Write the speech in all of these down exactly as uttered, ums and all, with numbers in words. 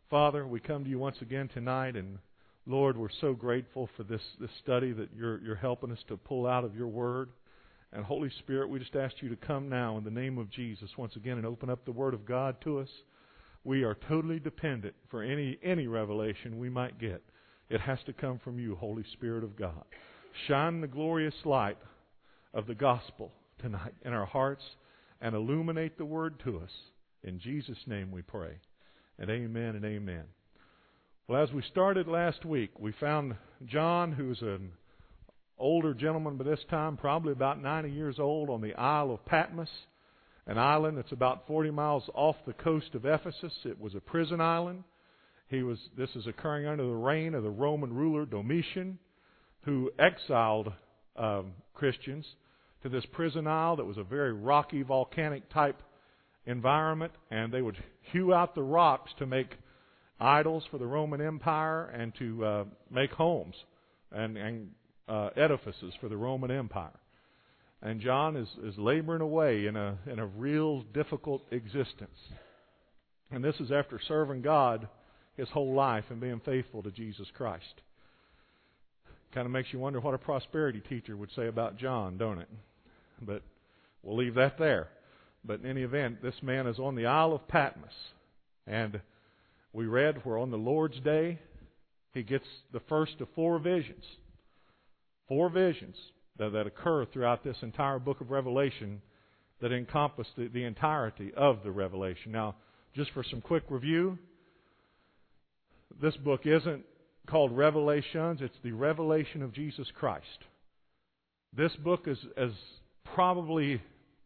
Father, we come to you once again tonight, and Lord, we're so grateful for this, this study that you're, you're helping us to pull out of your word. And Holy Spirit, we just ask you to come now in the name of Jesus once again and open up the word of God to us. We are totally dependent for any, any revelation we might get. It has to come from you, Holy Spirit of God. Shine the glorious light of the gospel tonight in our hearts and illuminate the word to us. In Jesus' name we pray. And amen and amen. Well, as we started last week, we found John, who's an older gentleman by this time, probably about ninety years old, on the Isle of Patmos, an island that's about forty miles off the coast of Ephesus. It was a prison island. He was. This is occurring under the reign of the Roman ruler Domitian, who exiled um, Christians to this prison isle that was a very rocky, volcanic type environment, and they would hew out the rocks to make idols for the Roman Empire and to uh, make homes and, and uh, edifices for the Roman Empire. And John is, is laboring away in a in a real difficult existence. And this is after serving God his whole life and being faithful to Jesus Christ. Kind of makes you wonder what a prosperity teacher would say about John, don't it? But we'll leave that there. But in any event, this man is on the Isle of Patmos. And we read where on the Lord's Day, he gets the first of four visions. Four visions that, that occur throughout this entire book of Revelation that encompass the, the entirety of the Revelation. Now, just for some quick review, this book isn't called Revelations. It's the revelation of Jesus Christ. This book is as probably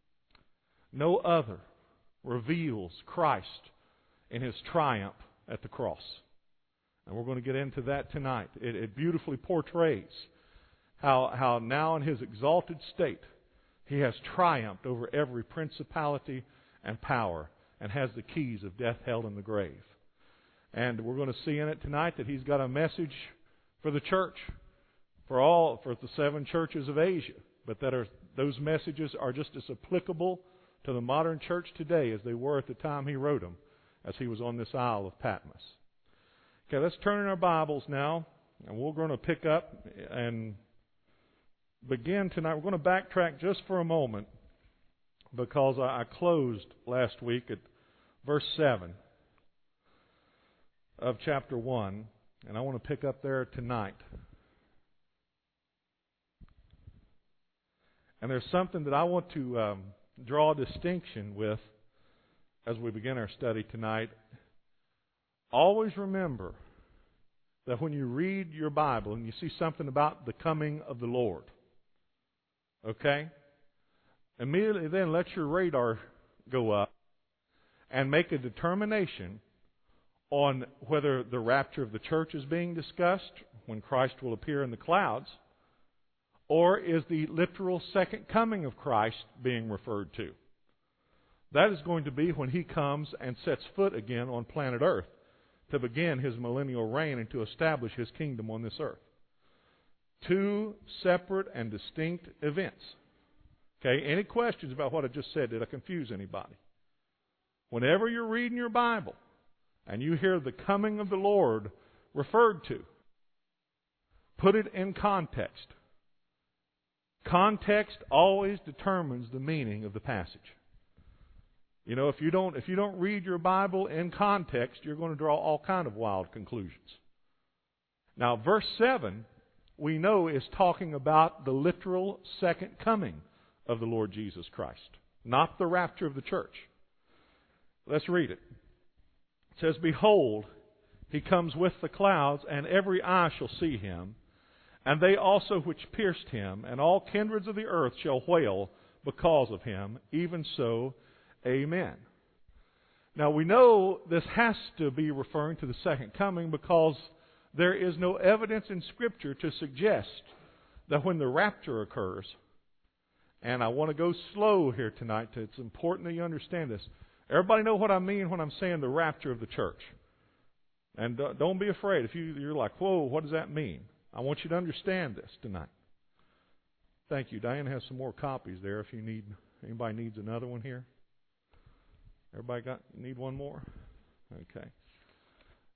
no other reveals Christ in his triumph at the cross. And we're going to get into that tonight. It, it beautifully portrays how, how now in his exalted state he has triumphed over every principality and power and has the keys of death, hell, and the grave. And we're going to see in it tonight that he's got a message for the church, for all, for the seven churches of Asia, but that are those messages are just as applicable to the modern church today as they were at the time he wrote them, as he was on this Isle of Patmos. Okay, let's turn in our Bibles now, and we're going to pick up and begin tonight. We're going to backtrack just for a moment because I closed last week at verse seven of chapter one, and I want to pick up there tonight. And there's something that I want to um, draw a distinction with as we begin our study tonight. Always remember that when you read your Bible and you see something about the coming of the Lord, okay, immediately then let your radar go up and make a determination on whether the rapture of the church is being discussed when Christ will appear in the clouds, or is the literal second coming of Christ being referred to. That is going to be when he comes and sets foot again on planet Earth to begin his millennial reign and to establish his kingdom on this earth. Two separate and distinct events. Okay, any questions about what I just said? Did I confuse anybody? Whenever you're reading your Bible and you hear the coming of the Lord referred to, put it in context. Context always determines the meaning of the passage. You know, if you don't if you don't read your Bible in context, you're going to draw all kind of wild conclusions. Now, verse seven, we know, is talking about the literal second coming of the Lord Jesus Christ, not the rapture of the church. Let's read it. It says, "Behold, he comes with the clouds, and every eye shall see him, and they also which pierced him, and all kindreds of the earth shall wail because of him. Even so, amen." Now we know this has to be referring to the second coming because there is no evidence in Scripture to suggest that when the rapture occurs, and I want to go slow here tonight, it's important that you understand this. Everybody know what I mean when I'm saying the rapture of the church. And don't be afraid. If you, you're like, whoa, what does that mean? I want you to understand this tonight. Thank you. Diane has some more copies there if you need, anybody needs another one here. Everybody got need one more? Okay.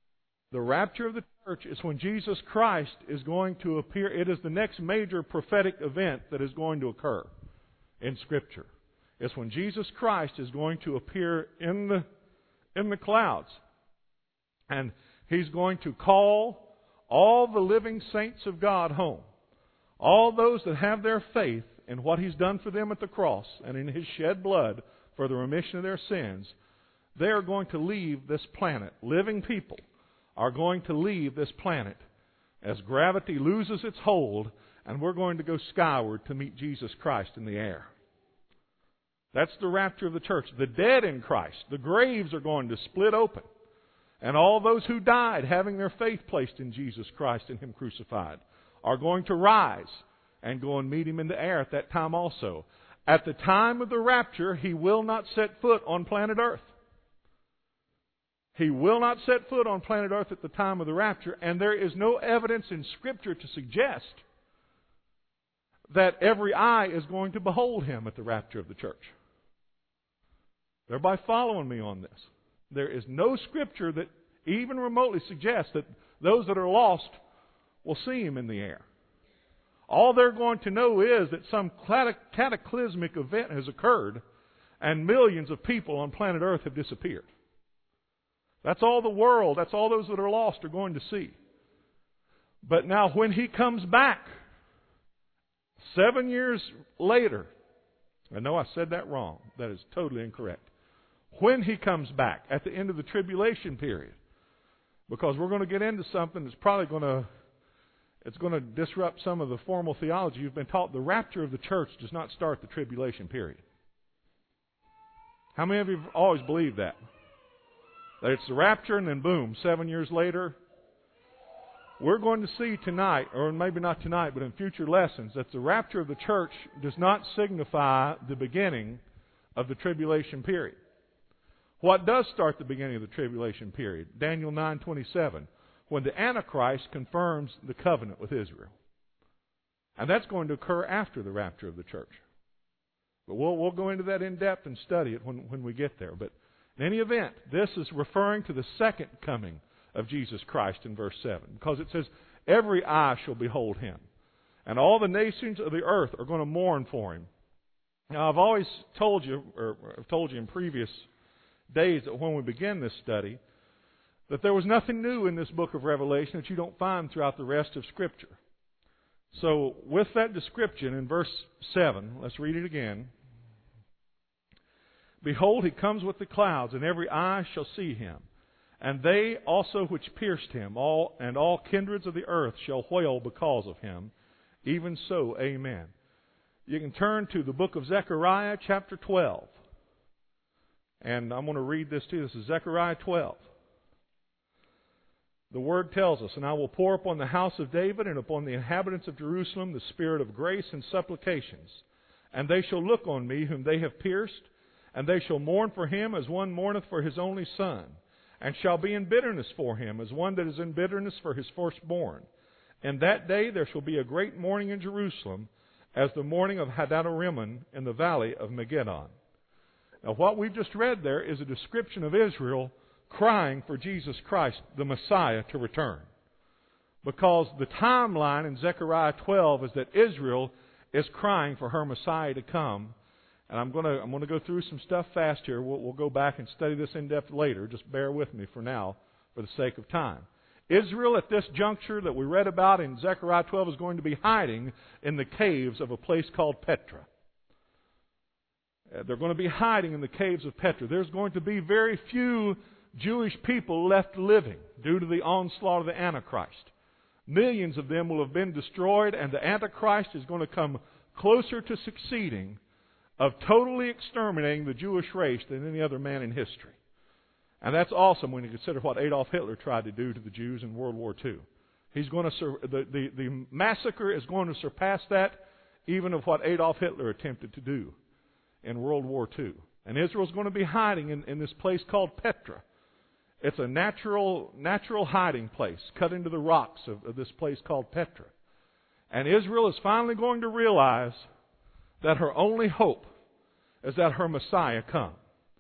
The rapture of the church is when Jesus Christ is going to appear. It is the next major prophetic event that is going to occur in Scripture. It's when Jesus Christ is going to appear in the in the clouds. And He's going to call all the living saints of God home. All those that have their faith in what He's done for them at the cross and in His shed blood for the remission of their sins, they are going to leave this planet. Living people are going to leave this planet as gravity loses its hold, and we're going to go skyward to meet Jesus Christ in the air. That's the rapture of the church. The dead in Christ, the graves are going to split open. And all those who died having their faith placed in Jesus Christ and Him crucified are going to rise and go and meet Him in the air at that time also. At the time of the rapture, He will not set foot on planet Earth. He will not set foot on planet Earth at the time of the rapture, and there is no evidence in Scripture to suggest that every eye is going to behold Him at the rapture of the church. Everybody following me on this? There is no Scripture that even remotely suggests that those that are lost will see Him in the air. All they're going to know is that some cataclysmic event has occurred and millions of people on planet Earth have disappeared. That's all the world, that's all those that are lost are going to see. But now when He comes back, seven years later, I know I said that wrong. That is totally incorrect. When He comes back at the end of the tribulation period, because we're going to get into something that's probably going to it's going to disrupt some of the formal theology you've been taught. The rapture of the church does not start the tribulation period. How many of you have always believed that? That it's the rapture and then boom, seven years later. We're going to see tonight, or maybe not tonight, but in future lessons, that the rapture of the church does not signify the beginning of the tribulation period. What does start the beginning of the tribulation period? Daniel nine twenty-seven, when the Antichrist confirms the covenant with Israel. And that's going to occur after the rapture of the church. But we'll, we'll go into that in depth and study it when, when we get there. But in any event, this is referring to the second coming of Jesus Christ in verse seven. Because it says, every eye shall behold Him. And all the nations of the earth are going to mourn for Him. Now, I've always told you, or I've told you in previous days that when we begin this study, that there was nothing new in this book of Revelation that you don't find throughout the rest of Scripture. So, with that description in verse seven, let's read it again. Behold, He comes with the clouds, and every eye shall see Him. And they also which pierced Him, all and all kindreds of the earth shall wail because of Him. Even so, amen. You can turn to the book of Zechariah, chapter twelve. And I'm going to read this to you. This is Zechariah twelve. The Word tells us, and I will pour upon the house of David and upon the inhabitants of Jerusalem the spirit of grace and supplications. And they shall look on me whom they have pierced, and they shall mourn for him as one mourneth for his only son, and shall be in bitterness for him as one that is in bitterness for his firstborn. And that day there shall be a great mourning in Jerusalem, as the mourning of Hadad-rimmon in the valley of Megiddon. Now, what we've just read there is a description of Israel crying for Jesus Christ, the Messiah, to return. Because the timeline in Zechariah twelve is that Israel is crying for her Messiah to come. And I'm going to I'm going to go through some stuff fast here. We'll, we'll go back and study this in depth later. Just bear with me for now, for the sake of time. Israel, at this juncture that we read about in Zechariah twelve, is going to be hiding in the caves of a place called Petra. They're going to be hiding in the caves of Petra. There's going to be very few Jewish people left living due to the onslaught of the Antichrist. Millions of them will have been destroyed, and the Antichrist is going to come closer to succeeding of totally exterminating the Jewish race than any other man in history. And that's awesome when you consider what Adolf Hitler tried to do to the Jews in World War Two. He's going to sur- the, the, the massacre is going to surpass that even of what Adolf Hitler attempted to do in World War Two. And Israel's going to be hiding in, in this place called Petra. It's a natural natural hiding place cut into the rocks of, of this place called Petra. And Israel is finally going to realize that her only hope is that her Messiah come.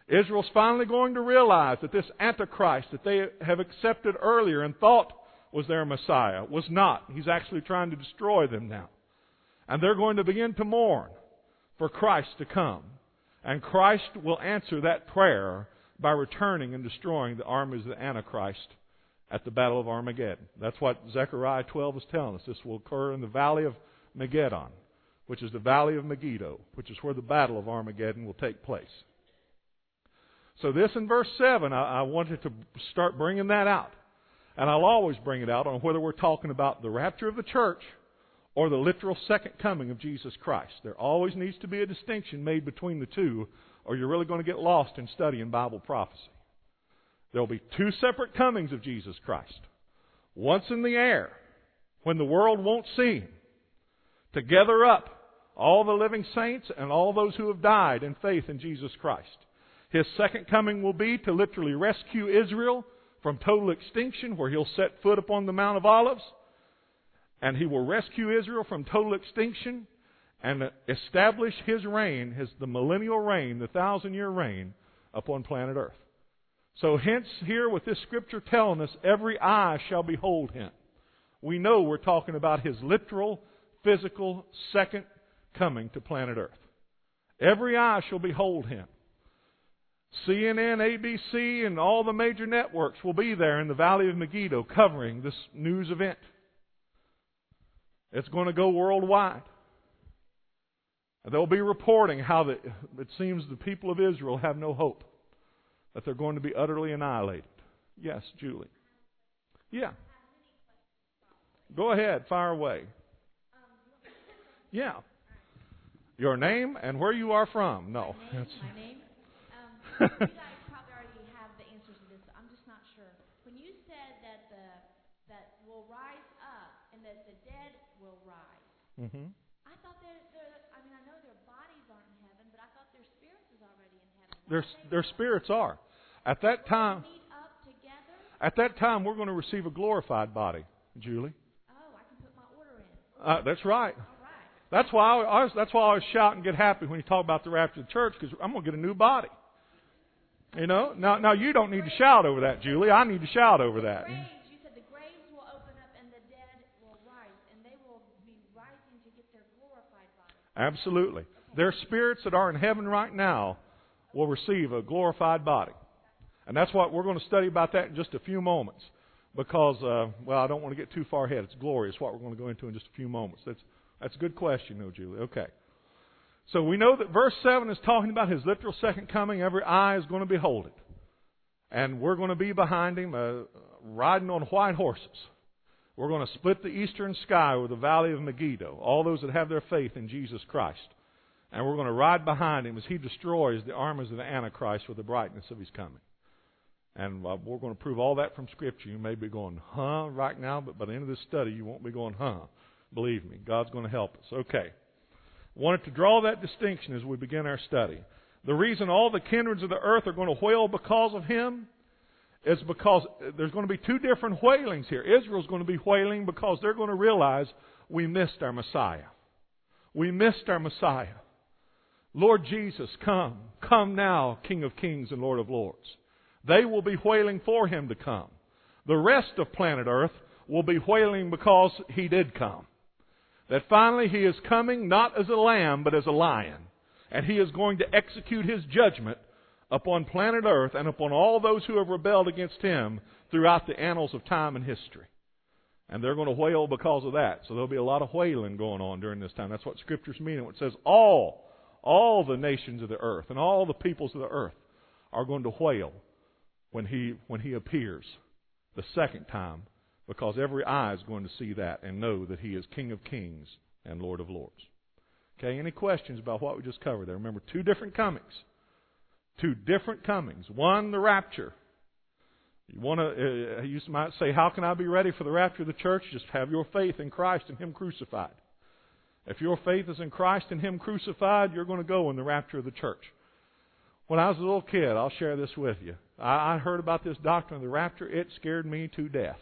Israel's finally going to realize that this Antichrist that they have accepted earlier and thought was their Messiah was not. He's actually trying to destroy them now. And they're going to begin to mourn for Christ to come. And Christ will answer that prayer by returning and destroying the armies of the Antichrist at the Battle of Armageddon. That's what Zechariah twelve is telling us. This will occur in the valley of Megiddon, which is the valley of Megiddo, which is where the Battle of Armageddon will take place. So this in verse seven, I, I wanted to start bringing that out. And I'll always bring it out on whether we're talking about the rapture of the church or the literal second coming of Jesus Christ. There always needs to be a distinction made between the two, or you're really going to get lost in studying Bible prophecy. There will be two separate comings of Jesus Christ. Once in the air, when the world won't see Him, to gather up all the living saints and all those who have died in faith in Jesus Christ. His second coming will be to literally rescue Israel from total extinction, where He'll set foot upon the Mount of Olives, and He will rescue Israel from total extinction and establish His reign, His the millennial reign, the thousand-year reign upon planet Earth. So hence here with this Scripture telling us, every eye shall behold Him. We know we're talking about His literal, physical, second coming to planet Earth. Every eye shall behold Him. C N N, A B C, and all the major networks will be there in the Valley of Megiddo covering this news event. It's going to go worldwide. They'll be reporting how the, it seems the people of Israel have no hope, that they're going to be utterly annihilated. Yes, Julie. Yeah. Go ahead, fire away. Yeah. Your name and where you are from. No. My name. My name. Um, you guys probably already have the answers to this. I'm just not sure. When you said that the that will rise up and that the dead will rise, Mm-hmm. I thought they're, they're. I mean, I know their bodies aren't in heaven, but I thought their spirits is already in heaven. Their their spirits are. At that time. Meet up together. At that time, we're going to receive a glorified body, Julie. Oh, I can put my order in. Uh, that's right. All right. That's why I was. That's why I was shouting and get happy when you talk about the rapture of the church, because I'm going to get a new body. You know. Now, now you don't need to shout over that, Julie. I need to shout over that. Graves, you said the graves will open up and the dead will rise, and they will be rising to get their glorified body. Absolutely. Their spirits that are in heaven right now will receive a glorified body, and that's what we're going to study about that in just a few moments. Because, uh, well, I don't want to get too far ahead. It's glorious what we're going to go into in just a few moments. That's that's a good question, though, Julie. Okay. So we know that verse seven is talking about His literal second coming. Every eye is going to behold it. And we're going to be behind Him, uh, riding on white horses. We're going to split the eastern sky with the valley of Megiddo, all those that have their faith in Jesus Christ. And we're going to ride behind Him as He destroys the armies of the Antichrist with the brightness of His coming. And uh, we're going to prove all that from Scripture. You may be going, huh, right now, but by the end of this study, you won't be going, huh. Believe me, God's going to help us. Okay. Wanted to draw that distinction as we begin our study. The reason all the kindreds of the earth are going to wail because of Him is because there's going to be two different wailings here. Israel's going to be wailing because they're going to realize we missed our Messiah. We missed our Messiah. Lord Jesus, come. Come now, King of Kings and Lord of Lords. They will be wailing for Him to come. The rest of planet Earth will be wailing because He did come. That finally He is coming not as a lamb but as a lion. And He is going to execute His judgment upon planet Earth and upon all those who have rebelled against Him throughout the annals of time and history. And they're going to wail because of that. So there'll be a lot of wailing going on during this time. That's what Scripture's meaning. It says all, all the nations of the earth and all the peoples of the earth are going to wail when He when He appears the second time, because every eye is going to see that and know that He is King of Kings and Lord of Lords. Okay, any questions about what we just covered there? Remember, two different comings. Two different comings. One, the rapture. You want to, uh, you might say, how can I be ready for the rapture of the church? Just have your faith in Christ and Him crucified. If your faith is in Christ and Him crucified, you're going to go in the rapture of the church. When I was a little kid, I'll share this with you. I, I heard about this doctrine of the rapture. It scared me to death.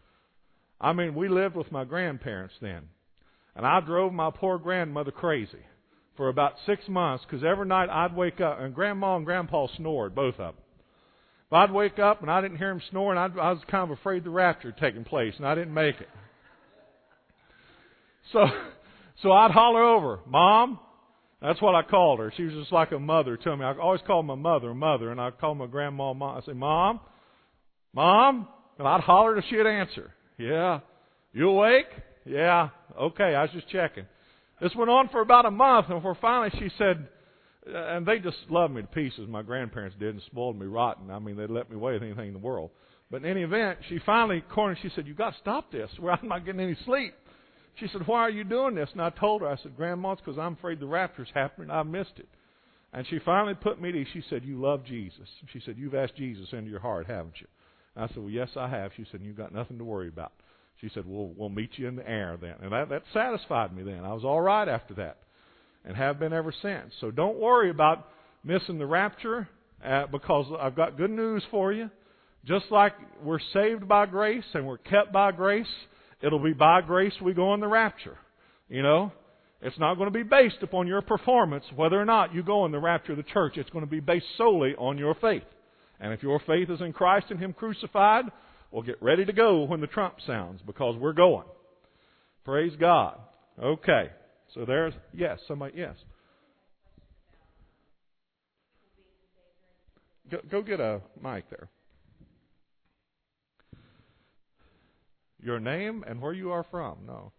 I mean, we lived with my grandparents then. And I drove my poor grandmother crazy for about six months because every night I'd wake up, and Grandma and Grandpa snored, both of them. But I'd wake up and I didn't hear them snore, and I'd, I was kind of afraid the rapture had taken place, and I didn't make it. So, so I'd holler over, Mom. That's what I called her. She was just like a mother to me. I always called my mother, mother, and I'd call my grandma, Mom. I'd say, Mom, Mom, and I'd holler till she'd answer. Yeah. You awake? Yeah. Okay, I was just checking. This went on for about a month, and for finally she said, and they just loved me to pieces. My grandparents did and spoiled me rotten. I mean, they'd let me away with anything in the world. But in any event, she finally cornered. She said, "You got to stop this. Well, I'm not getting any sleep." She said, "Why are you doing this?" And I told her, I said, "Grandma, it's because I'm afraid the rapture's happening. I missed it." And she finally put me to, she said, "You love Jesus." She said, "You've asked Jesus into your heart, haven't you?" And I said, "Well, yes, I have." She said, "You've got nothing to worry about." She said, "We'll, we'll meet you in the air then." And that, that satisfied me then. I was all right after that and have been ever since. So don't worry about missing the rapture uh, because I've got good news for you. Just like we're saved by grace and we're kept by grace, it'll be by grace we go in the rapture. You know, it's not going to be based upon your performance whether or not you go in the rapture of the church. It's going to be based solely on your faith. And if your faith is in Christ and Him crucified, well, get ready to go when the trump sounds because we're going. Praise God. Okay. So there's, yes, somebody, yes. Go, go get a mic there. Your name and where you are from. No.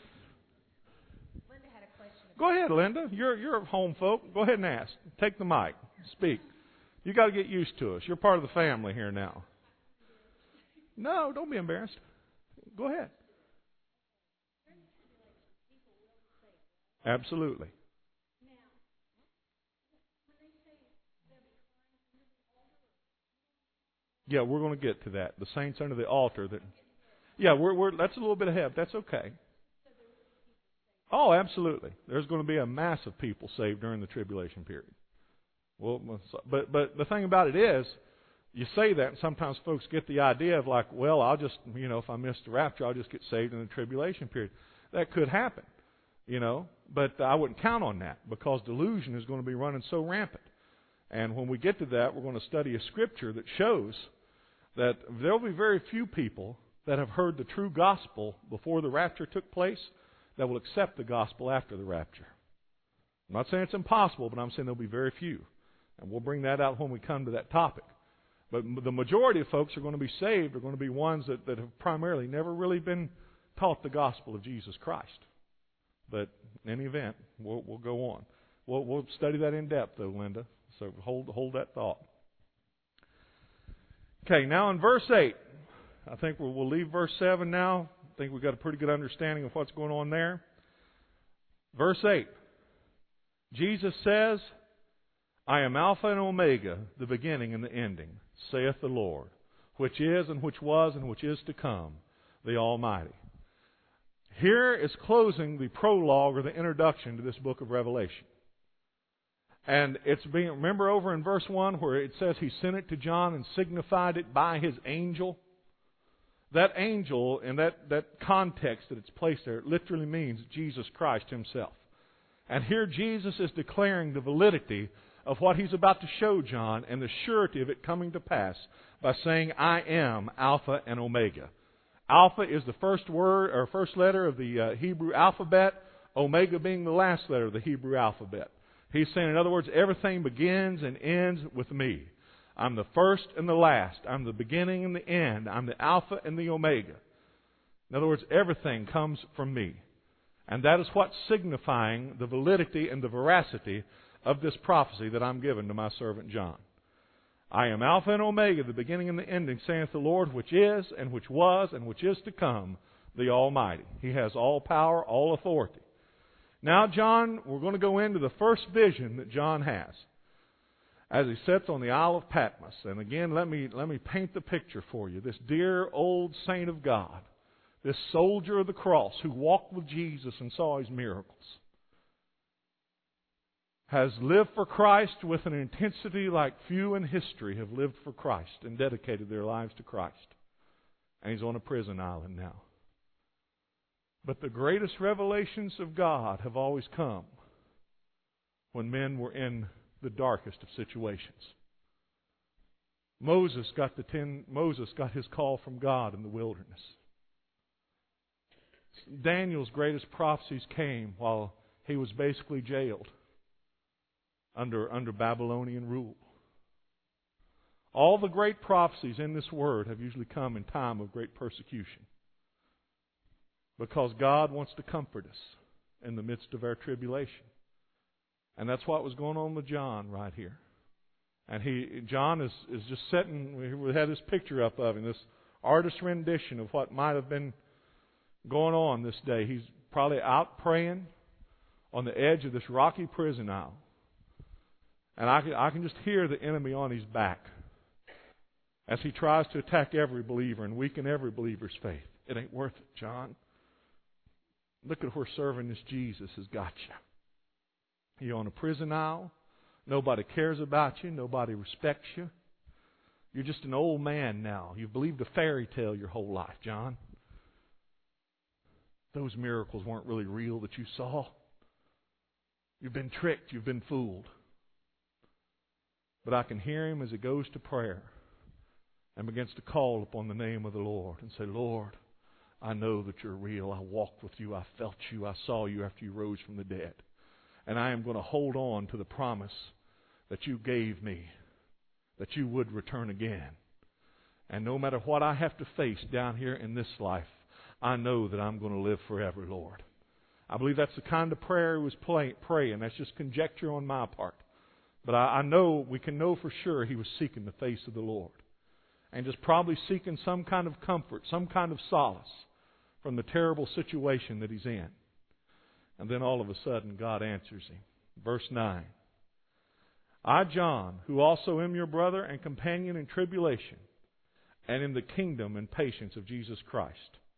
Linda had a question. Go ahead, Linda. You're you're home folk. Go ahead and ask. Take the mic. Speak. You got to get used to us. You're part of the family here now. No, don't be embarrassed. Go ahead. Absolutely. Yeah, we're going to get to that. The saints under the altar. That. Yeah, we're we're. That's a little bit ahead. That's okay. Oh, absolutely. There's going to be a mass of people saved during the tribulation period. Well, but but the thing about it is, you say that, and sometimes folks get the idea of like, well, I'll just, you know, if I miss the rapture, I'll just get saved in the tribulation period. That could happen, you know, but I wouldn't count on that because delusion is going to be running so rampant. And when we get to that, we're going to study a scripture that shows that there will be very few people that have heard the true gospel before the rapture took place that will accept the gospel after the rapture. I'm not saying it's impossible, but I'm saying there'll be very few. And we'll bring that out when we come to that topic. But the majority of folks who are going to be saved are going to be ones that, that have primarily never really been taught the gospel of Jesus Christ. But in any event, we'll, we'll go on. We'll, we'll study that in depth, though, Linda. So hold hold that thought. Okay, now in verse eight, I think we'll, we'll leave verse seven now. I think we've got a pretty good understanding of what's going on there. Verse eight, Jesus says, "I am Alpha and Omega, the beginning and the ending, saith the Lord, which is and which was and which is to come, the Almighty." Here is closing the prologue or the introduction to this book of Revelation. And it's being, remember over in verse one where it says He sent it to John and signified it by His angel? That angel, in that, that context that it's placed there, it literally means Jesus Christ Himself. And here Jesus is declaring the validity of what He's about to show John and the surety of it coming to pass by saying, "I am Alpha and Omega." Alpha is the first word or first letter of the uh, Hebrew alphabet, Omega being the last letter of the Hebrew alphabet. He's saying, in other words, everything begins and ends with me. I'm the first and the last. I'm the beginning and the end. I'm the Alpha and the Omega. In other words, everything comes from me. And that is what's signifying the validity and the veracity of this prophecy that I'm giving to my servant John. "I am Alpha and Omega, the beginning and the ending, saith the Lord, which is and which was and which is to come, the Almighty." He has all power, all authority. Now, John, we're going to go into the first vision that John has as he sits on the Isle of Patmos. And again, let me let me paint the picture for you. This dear old saint of God, this soldier of the cross who walked with Jesus and saw His miracles, has lived for Christ with an intensity like few in history have lived for Christ and dedicated their lives to Christ. And he's on a prison island now. But the greatest revelations of God have always come when men were in the darkest of situations. Moses got the ten, Moses got his call from God in the wilderness. Daniel's greatest prophecies came while he was basically jailed under, under Babylonian rule. All the great prophecies in this Word have usually come in time of great persecution, because God wants to comfort us in the midst of our tribulation. And that's what was going on with John right here. And he, John is, is just sitting, we had this picture up of him, this artist's rendition of what might have been going on this day. He's probably out praying on the edge of this rocky prison aisle. And I can, I can just hear the enemy on his back as he tries to attack every believer and weaken every believer's faith. It ain't worth it, John. Look at where serving this Jesus has got you. You're on a prison aisle. Nobody cares about you. Nobody respects you. You're just an old man now. You've believed a fairy tale your whole life, John. Those miracles weren't really real that you saw. You've been tricked. You've been fooled. But I can hear him as he goes to prayer and begins to call upon the name of the Lord and say, Lord, I know that you're real. I walked with you. I felt you. I saw you after you rose from the dead. And I am going to hold on to the promise that you gave me, that you would return again. And no matter what I have to face down here in this life, I know that I'm going to live forever, Lord. I believe that's the kind of prayer he was play, praying. That's just conjecture on my part. But I, I know, we can know for sure he was seeking the face of the Lord. And just probably seeking some kind of comfort, some kind of solace from the terrible situation that he's in. And then all of a sudden, God answers him. Verse nine. I, John, who also am your brother and companion in tribulation, and in the kingdom and patience of Jesus Christ.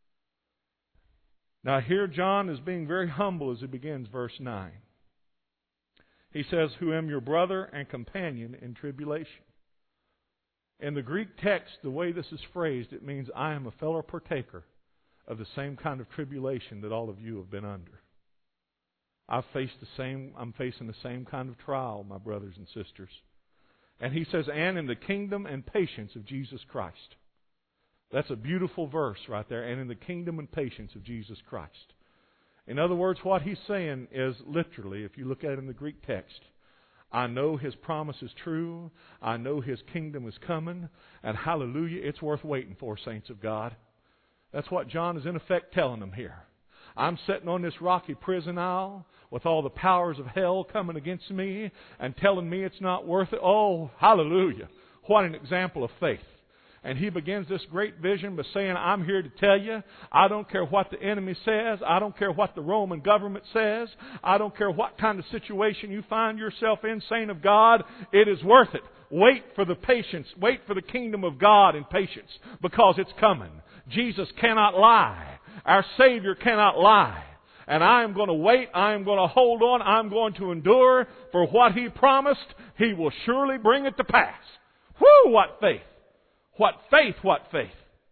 Now here John is being very humble as he begins verse nine. He says, who am your brother and companion in tribulation. In the Greek text, the way this is phrased, it means I am a fellow partaker of the same kind of tribulation that all of you have been under. I've faced the same, I'm facing the same kind of trial, my brothers and sisters. And he says, and in the kingdom and patience of Jesus Christ. That's a beautiful verse right there. And in the kingdom and patience of Jesus Christ. In other words, what he's saying is literally, if you look at it in the Greek text, I know his promise is true. I know his kingdom is coming. And hallelujah, it's worth waiting for, saints of God. That's what John is in effect telling them here. I'm sitting on this rocky prison aisle with all the powers of hell coming against me and telling me it's not worth it. Oh, hallelujah. What an example of faith. And he begins this great vision by saying, I'm here to tell you, I don't care what the enemy says. I don't care what the Roman government says. I don't care what kind of situation you find yourself in, saint of God. It is worth it. Wait for the patience. Wait for the kingdom of God in patience, because it's coming. Jesus cannot lie. Our Savior cannot lie. And I am going to wait. I am going to hold on. I'm going to endure, for what He promised, He will surely bring it to pass. Whew, what faith! What faith, what faith.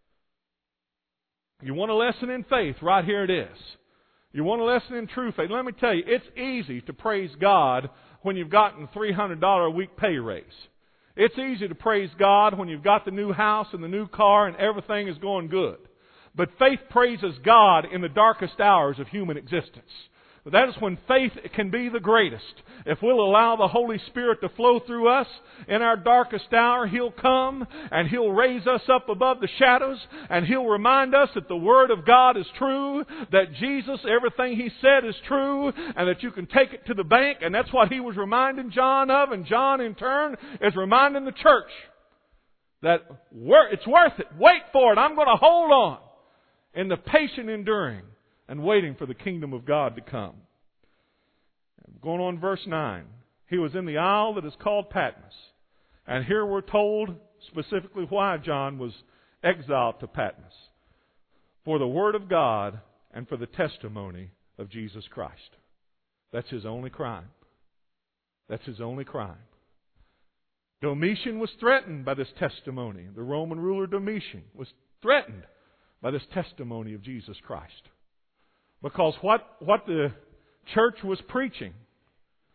You want a lesson in faith? Right here it is. You want a lesson in true faith? Let me tell you, it's easy to praise God when you've gotten a three hundred dollars a week pay raise. It's easy to praise God when you've got the new house and the new car and everything is going good. But faith praises God in the darkest hours of human existence. That is when faith can be the greatest. If we'll allow the Holy Spirit to flow through us in our darkest hour, He'll come and He'll raise us up above the shadows, and He'll remind us that the Word of God is true, that Jesus, everything He said is true, and that you can take it to the bank. And that's what He was reminding John of, and John in turn is reminding the church that it's worth it. Wait for it. I'm going to hold on in the patient enduring and waiting for the kingdom of God to come. Going on verse nine. He was in the isle that is called Patmos. And here we're told specifically why John was exiled to Patmos. For the Word of God and for the testimony of Jesus Christ. That's his only crime. That's his only crime. Domitian was threatened by this testimony. The Roman ruler Domitian was threatened by this testimony of Jesus Christ. Because what, what the church was preaching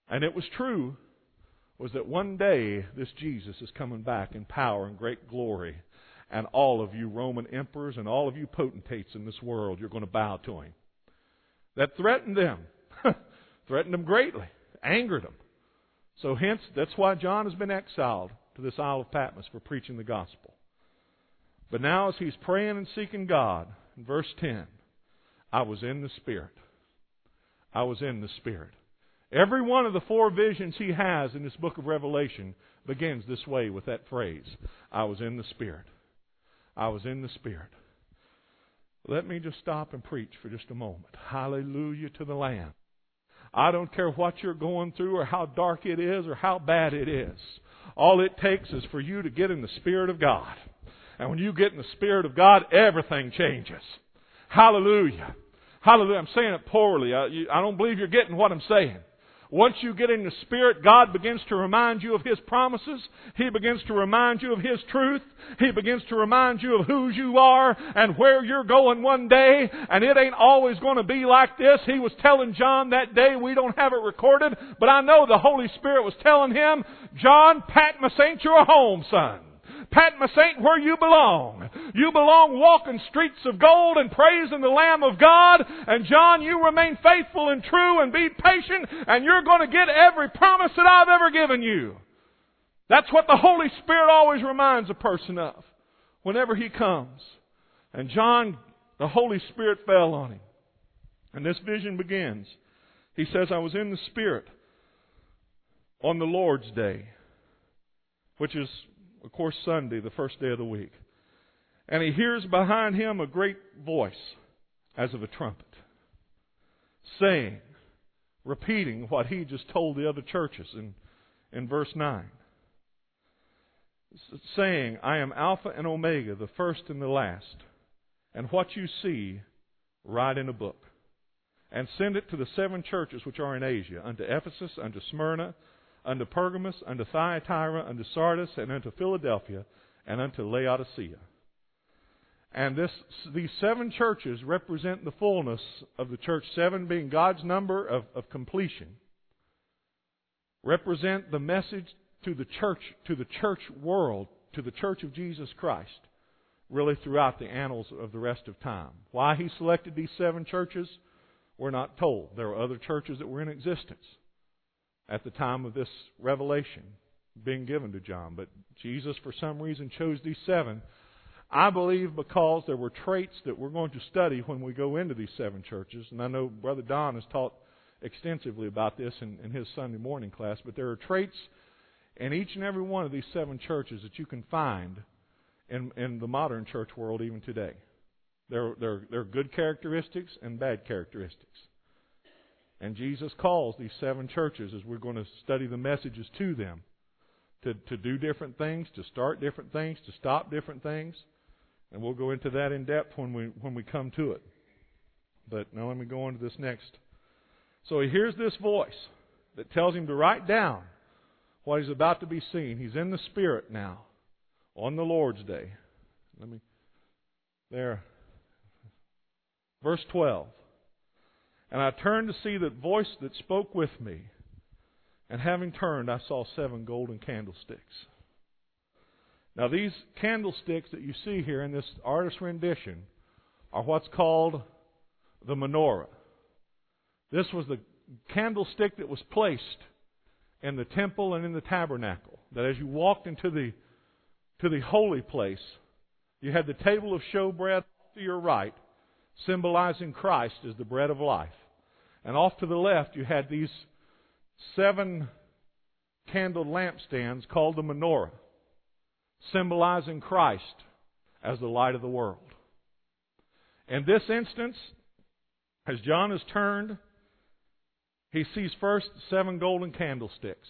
And it was true, was that one day this Jesus is coming back in power and great glory. And all of you Roman emperors and all of you potentates in this world, you're going to bow to Him. That threatened them. Threatened them greatly. Angered them. So hence, that's why John has been exiled to this Isle of Patmos for preaching the gospel. But now as he's praying and seeking God, in verse ten, I was in the Spirit. I was in the Spirit. Every one of the four visions he has in this book of Revelation begins this way with that phrase, I was in the Spirit. I was in the Spirit. Let me just stop and preach for just a moment. Hallelujah to the Lamb. I don't care what you're going through or how dark it is or how bad it is. All it takes is for you to get in the Spirit of God. And when you get in the Spirit of God, everything changes. Hallelujah. Hallelujah. I'm saying it poorly. I, you, I don't believe you're getting what I'm saying. Once you get in the Spirit, God begins to remind you of His promises. He begins to remind you of His truth. He begins to remind you of who you are and where you're going one day. And it ain't always going to be like this. He was telling John that day, we don't have it recorded, but I know the Holy Spirit was telling him, John, Patmos ain't your home, son. Patmos ain't where you belong. You belong walking streets of gold and praising the Lamb of God. And John, you remain faithful and true and be patient, and you're going to get every promise that I've ever given you. That's what the Holy Spirit always reminds a person of whenever He comes. And John, the Holy Spirit fell on him. And this vision begins. He says, I was in the Spirit on the Lord's Day, which is, of course, Sunday, the first day of the week. And he hears behind him a great voice as of a trumpet, saying, repeating what he just told the other churches in, in verse nine. Saying, I am Alpha and Omega, the first and the last. And what you see, write in a book. And send it to the seven churches which are in Asia, unto Ephesus, unto Smyrna, unto Pergamos, unto Thyatira, unto Sardis, and unto Philadelphia, and unto Laodicea. And this, these seven churches represent the fullness of the church, seven being God's number of, of completion, represent the message to the church, to the church world, to the church of Jesus Christ, really throughout the annals of the rest of time. Why He selected these seven churches, we're not told. There were other churches that were in existence at the time of this revelation being given to John. But Jesus, for some reason, chose these seven. I believe because there were traits that we're going to study when we go into these seven churches. And I know Brother Don has taught extensively about this in, in his Sunday morning class. But there are traits in each and every one of these seven churches that you can find in, in the modern church world even today. There, there, there are good characteristics and bad characteristics. And Jesus calls these seven churches, as we're going to study the messages to them, to, to do different things, to start different things, to stop different things. And we'll go into that in depth when we when we come to it. But now let me go on to this next. So he hears this voice that tells him to write down what he's about to be seen. He's in the Spirit now on the Lord's Day. Let me, there. Verse twelve. And I turned to see that voice that spoke with me. And having turned, I saw seven golden candlesticks. Now these candlesticks that you see here in this artist's rendition are what's called the menorah. This was the candlestick that was placed in the temple and in the tabernacle. That as you walked into the to the holy place, you had the table of showbread to your right, symbolizing Christ as the bread of life. And off to the left, you had these seven candled lampstands called the menorah, symbolizing Christ as the light of the world. In this instance, as John has turned, he sees first seven golden candlesticks.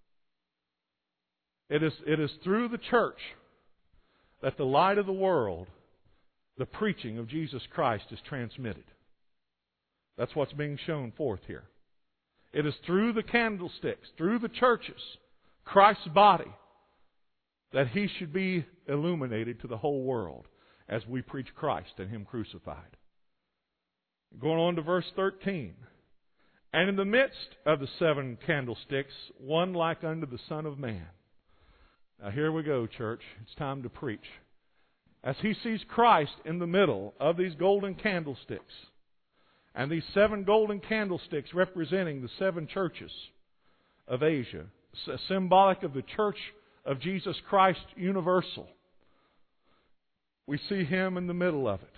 It is, it is through the church that the light of the world, the preaching of Jesus Christ, is transmitted. That's what's being shown forth here. It is through the candlesticks, through the churches, Christ's body, that He should be illuminated to the whole world as we preach Christ and Him crucified. Going on to verse thirteen. And in the midst of the seven candlesticks, one like unto the Son of Man. Now here we go, church. It's time to preach. As he sees Christ in the middle of these golden candlesticks, and these seven golden candlesticks representing the seven churches of Asia, symbolic of the church of Jesus Christ universal, we see him in the middle of it.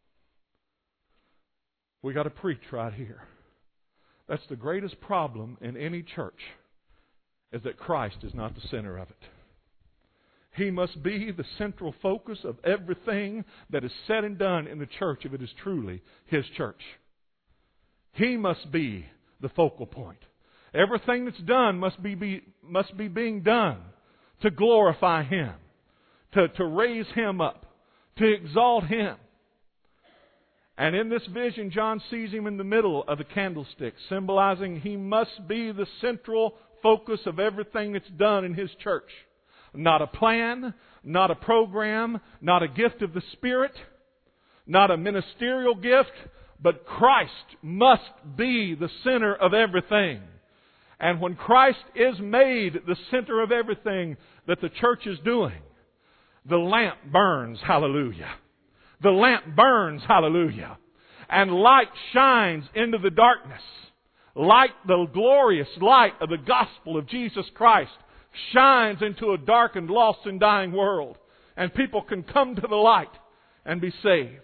We got to preach right here. That's the greatest problem in any church, is that Christ is not the center of it. He must be the central focus of everything that is said and done in the church if it is truly His church. He must be the focal point. Everything that's done must be, be, must be being done to glorify Him, to, to raise Him up, to exalt Him. And in this vision, John sees Him in the middle of the candlestick, symbolizing He must be the central focus of everything that's done in His church. Not a plan, not a program, not a gift of the Spirit, not a ministerial gift, but Christ must be the center of everything. And when Christ is made the center of everything that the church is doing, the lamp burns, hallelujah. The lamp burns, hallelujah. And light shines into the darkness. Light, the glorious light of the gospel of Jesus Christ, shines into a darkened, lost, and dying world. And people can come to the light and be saved.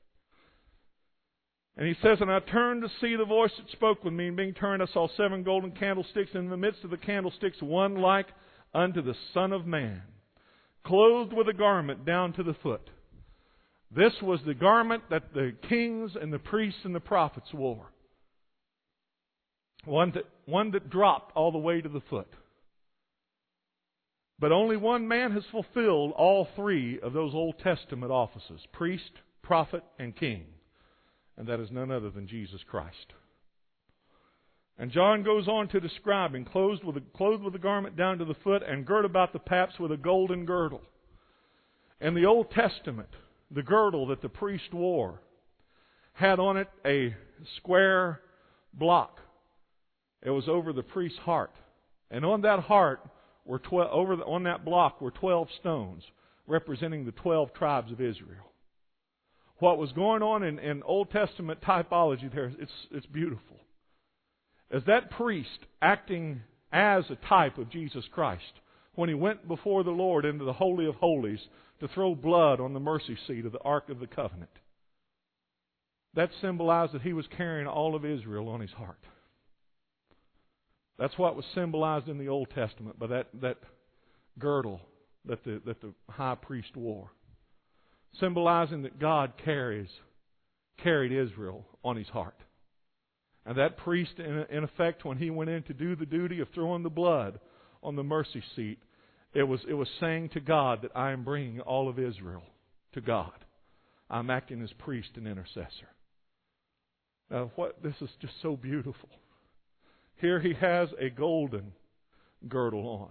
And he says, and I turned to see the voice that spoke with me, and being turned I saw seven golden candlesticks, and in the midst of the candlesticks one like unto the Son of Man, clothed with a garment down to the foot. This was the garment that the kings and the priests and the prophets wore. One that, one that dropped all the way to the foot. But only one man has fulfilled all three of those Old Testament offices, priest, prophet, and king. And that is none other than Jesus Christ. And John goes on to describe him, clothed with, a, clothed with a garment down to the foot, and girt about the paps with a golden girdle. In the Old Testament, the girdle that the priest wore had on it a square block. It was over the priest's heart. And on that heart, were twelve, over the, on that block were twelve stones, representing the twelve tribes of Israel. What was going on in, in Old Testament typology there, it's, it's beautiful. As that priest, acting as a type of Jesus Christ, when he went before the Lord into the Holy of Holies to throw blood on the mercy seat of the Ark of the Covenant, that symbolized that he was carrying all of Israel on his heart. That's what was symbolized in the Old Testament by that, that girdle that the, that the high priest wore. Symbolizing that God carries, carried Israel on His heart. And that priest, in, in effect, when he went in to do the duty of throwing the blood on the mercy seat, it was, it was saying to God that I am bringing all of Israel to God. I'm acting as priest and intercessor. Now, what this is just so beautiful. Here he has a golden girdle on.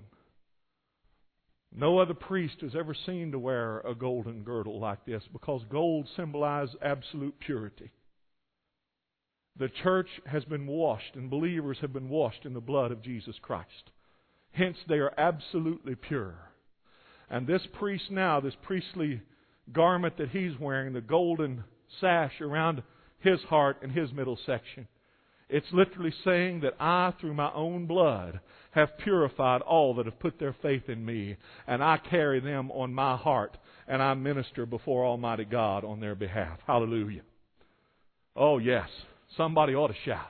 No other priest is ever seen to wear a golden girdle like this, because gold symbolizes absolute purity. The church has been washed, and believers have been washed in the blood of Jesus Christ. Hence, they are absolutely pure. And this priest now, this priestly garment that he's wearing, the golden sash around his heart and his middle section, it's literally saying that I, through my own blood, have purified all that have put their faith in me, and I carry them on my heart, and I minister before Almighty God on their behalf. Hallelujah. Oh, yes. Somebody ought to shout.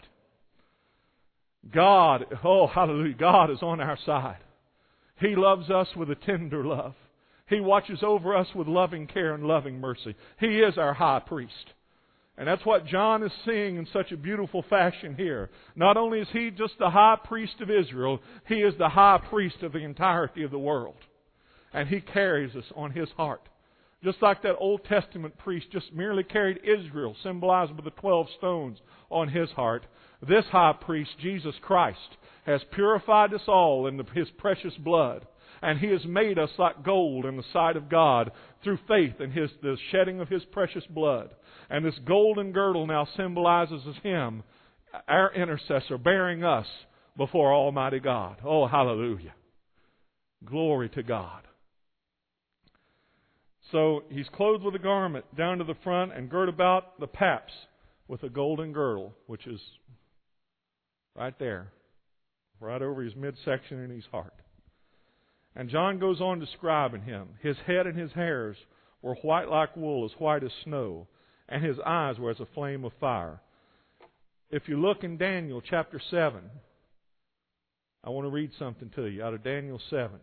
God, oh, hallelujah, God is on our side. He loves us with a tender love. He watches over us with loving care and loving mercy. He is our high priest. And that's what John is seeing in such a beautiful fashion here. Not only is he just the high priest of Israel, he is the high priest of the entirety of the world. And he carries us on his heart. Just like that Old Testament priest just merely carried Israel, symbolized by the twelve stones, on his heart. This high priest, Jesus Christ, has purified us all in the, His precious blood. And He has made us like gold in the sight of God through faith in His, the shedding of His precious blood. And this golden girdle now symbolizes Him our intercessor bearing us before Almighty God. Oh, hallelujah. Glory to God. So he's clothed with a garment down to the front and girt about the paps with a golden girdle, which is right there, right over his midsection and his heart. And John goes on describing him. His head and his hairs were white like wool, as white as snow, and his eyes were as a flame of fire. If you look in Daniel chapter seven, I want to read something to you out of Daniel seven.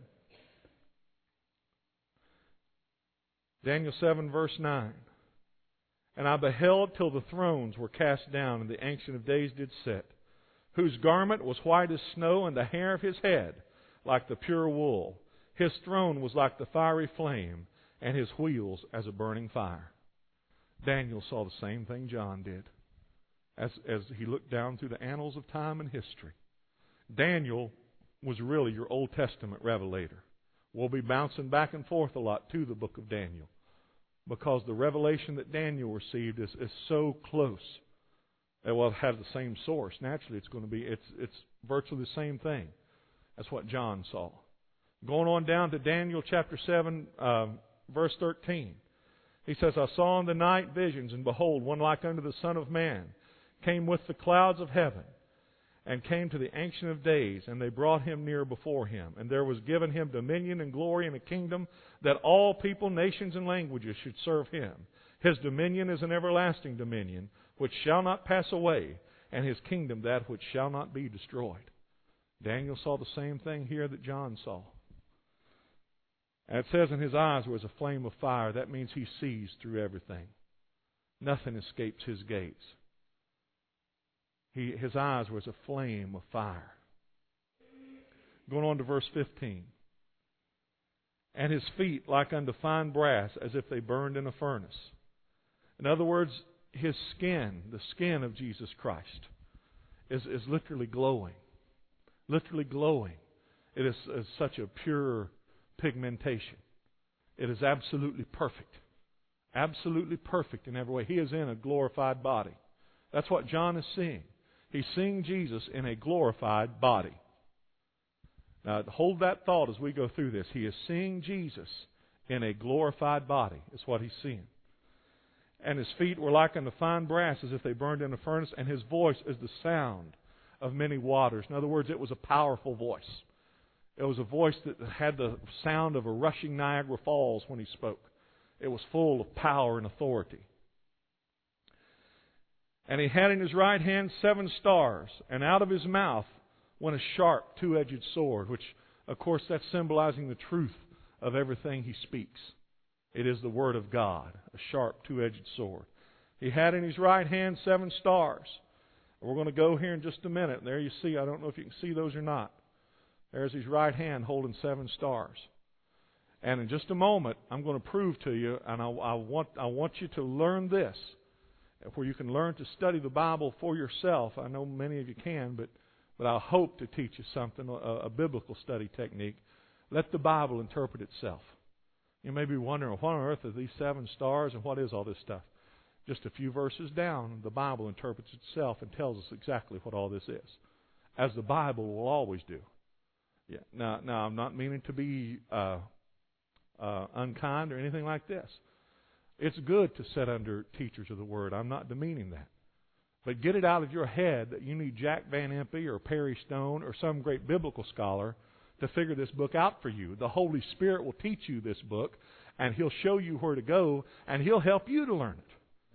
Daniel seven verse nine. And I beheld till the thrones were cast down, and the Ancient of Days did sit, whose garment was white as snow, and the hair of his head like the pure wool. His throne was like the fiery flame, and his wheels as a burning fire. Daniel saw the same thing John did as, as he looked down through the annals of time and history. Daniel was really your Old Testament revelator. We'll be bouncing back and forth a lot to the book of Daniel, because the revelation that Daniel received is, is so close. It will have the same source. Naturally, it's going to be, it's, it's virtually the same thing. That's what John saw. Going on down to Daniel chapter seven, uh, verse thirteen. He says, I saw in the night visions, and behold, one like unto the Son of Man came with the clouds of heaven, and came to the Ancient of Days, and they brought him near before him. And there was given him dominion and glory and a kingdom, that all people, nations, and languages should serve him. His dominion is an everlasting dominion, which shall not pass away, and his kingdom that which shall not be destroyed. Daniel saw the same thing here that John saw. And it says in his eyes was a flame of fire. That means he sees through everything. Nothing escapes his gaze. He, his eyes was a flame of fire. Going on to verse fifteen. And his feet like unto fine brass, as if they burned in a furnace. In other words, his skin, the skin of Jesus Christ, is, is literally glowing. Literally glowing. It is, is such a pure pigmentation. It is absolutely perfect. Absolutely perfect in every way. He is in a glorified body. That's what John is seeing. He's seeing Jesus in a glorified body. Now, hold that thought as we go through this. He is seeing Jesus in a glorified body. Is what he's seeing. And his feet were like unto fine brass, as if they burned in a furnace, and his voice is the sound of many waters. In other words, it was a powerful voice. It was a voice that had the sound of a rushing Niagara Falls when he spoke. It was full of power and authority. And he had in his right hand seven stars, and out of his mouth went a sharp two-edged sword, which, of course, that's symbolizing the truth of everything he speaks. It is the Word of God, a sharp two-edged sword. He had in his right hand seven stars. We're going to go here in just a minute. There you see, I don't know if you can see those or not. There's his right hand holding seven stars. And in just a moment, I'm going to prove to you, and I, I want I want you to learn this, where you can learn to study the Bible for yourself. I know many of you can, but, but I hope to teach you something, a, a biblical study technique. Let the Bible interpret itself. You may be wondering, what on earth are these seven stars, and what is all this stuff? Just a few verses down, the Bible interprets itself and tells us exactly what all this is, as the Bible will always do. Yeah. Now, now I'm not meaning to be uh, uh, unkind or anything like this. It's good to sit under teachers of the Word. I'm not demeaning that. But get it out of your head that you need Jack Van Impe or Perry Stone or some great biblical scholar to figure this book out for you. The Holy Spirit will teach you this book, and He'll show you where to go, and He'll help you to learn it.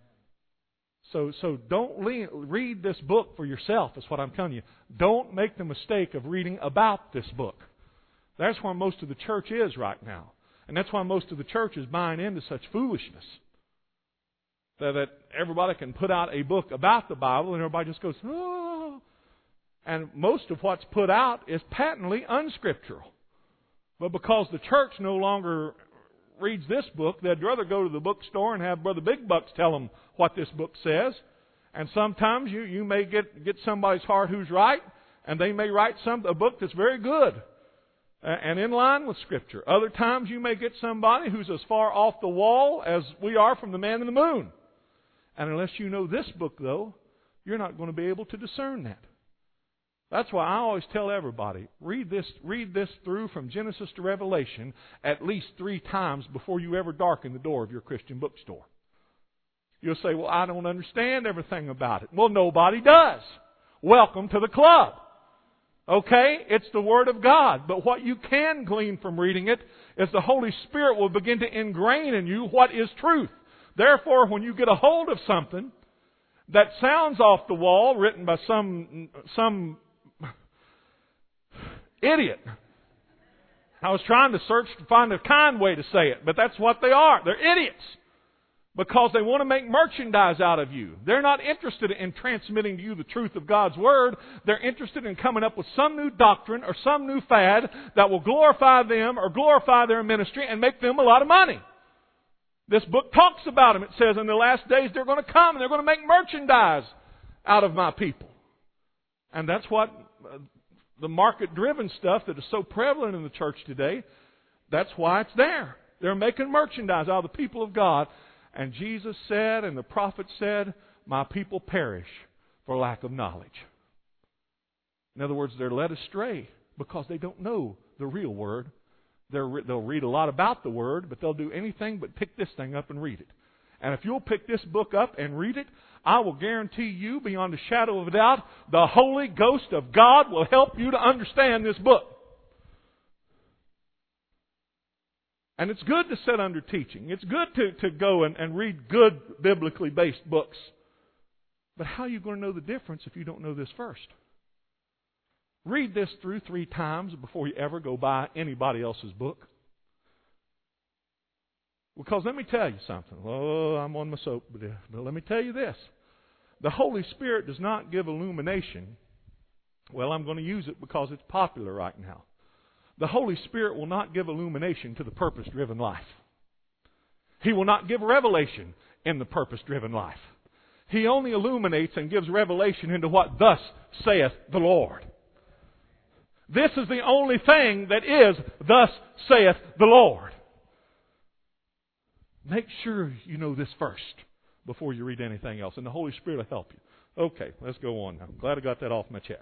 So, so don't le- read this book for yourself, is what I'm telling you. Don't make the mistake of reading about this book. That's where most of the church is right now. And that's why most of the church is buying into such foolishness. That, that everybody can put out a book about the Bible and everybody just goes, oh. And most of what's put out is patently unscriptural. But because the church no longer reads this book, they'd rather go to the bookstore and have Brother Big Bucks tell them what this book says. And sometimes you, you may get, get somebody's heart who's right, and they may write some a book that's very good and in line with Scripture. Other times you may get somebody who's as far off the wall as we are from the man in the moon. And unless you know this book, though, you're not going to be able to discern that. That's why I always tell everybody, read this, read this through from Genesis to Revelation at least three times before you ever darken the door of your Christian bookstore. You'll say, well, I don't understand everything about it. Well, nobody does. Welcome to the club. Okay? It's the Word of God. But what you can glean from reading it is the Holy Spirit will begin to ingrain in you what is truth. Therefore, when you get a hold of something that sounds off the wall, written by some some idiot. I was trying to search to find a kind way to say it, but that's what they are. They're idiots. Because they want to make merchandise out of you. They're not interested in transmitting to you the truth of God's Word. They're interested in coming up with some new doctrine or some new fad that will glorify them or glorify their ministry and make them a lot of money. This book talks about them. It says in the last days they're going to come and they're going to make merchandise out of my people. And that's what uh, the market-driven stuff that is so prevalent in the church today, that's why it's there. They're making merchandise out of the people of God. And Jesus said, and the prophet said, my people perish for lack of knowledge. In other words, they're led astray because they don't know the real Word. They're, they'll read a lot about the Word, but they'll do anything but pick this thing up and read it. And if you'll pick this book up and read it, I will guarantee you, beyond a shadow of a doubt, the Holy Ghost of God will help you to understand this book. And it's good to sit under teaching. It's good to, to go and, and read good biblically based books. But how are you going to know the difference if you don't know this first? Read this through three times before you ever go buy anybody else's book. Because let me tell you something. Oh, I'm on my soap, but let me tell you this. The Holy Spirit does not give illumination. Well, I'm going to use it because it's popular right now. The Holy Spirit will not give illumination to the purpose-driven life. He will not give revelation in the purpose-driven life. He only illuminates and gives revelation into what thus saith the Lord. This is the only thing that is thus saith the Lord. Make sure you know this first before you read anything else, and the Holy Spirit will help you. Okay, let's go on now. I'm glad I got that off my chest.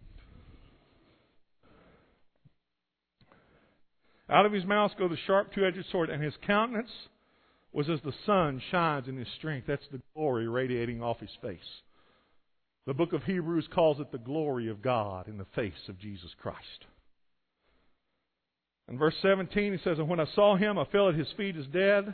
Out of his mouth goes the sharp two-edged sword, and his countenance was as the sun shines in his strength. That's the glory radiating off his face. The book of Hebrews calls it the glory of God in the face of Jesus Christ. In verse seventeen, he says, and when I saw him, I fell at his feet as dead.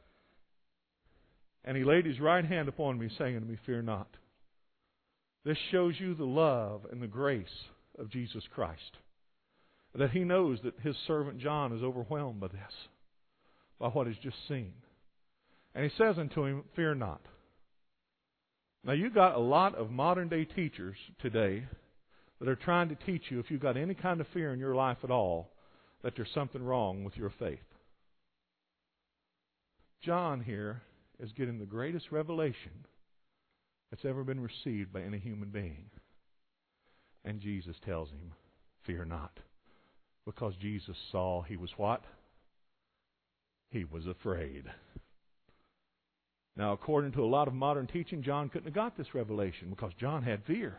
And he laid his right hand upon me, saying to me, fear not. This shows you the love and the grace of Jesus Christ. That he knows that his servant John is overwhelmed by this, by what he's just seen. And he says unto him, fear not. Now you've got a lot of modern day teachers today that are trying to teach you, if you've got any kind of fear in your life at all, that there's something wrong with your faith. John here is getting the greatest revelation that's ever been received by any human being. And Jesus tells him, fear not. Because Jesus saw he was what? He was afraid. Now, according to a lot of modern teaching, John couldn't have got this revelation because John had fear.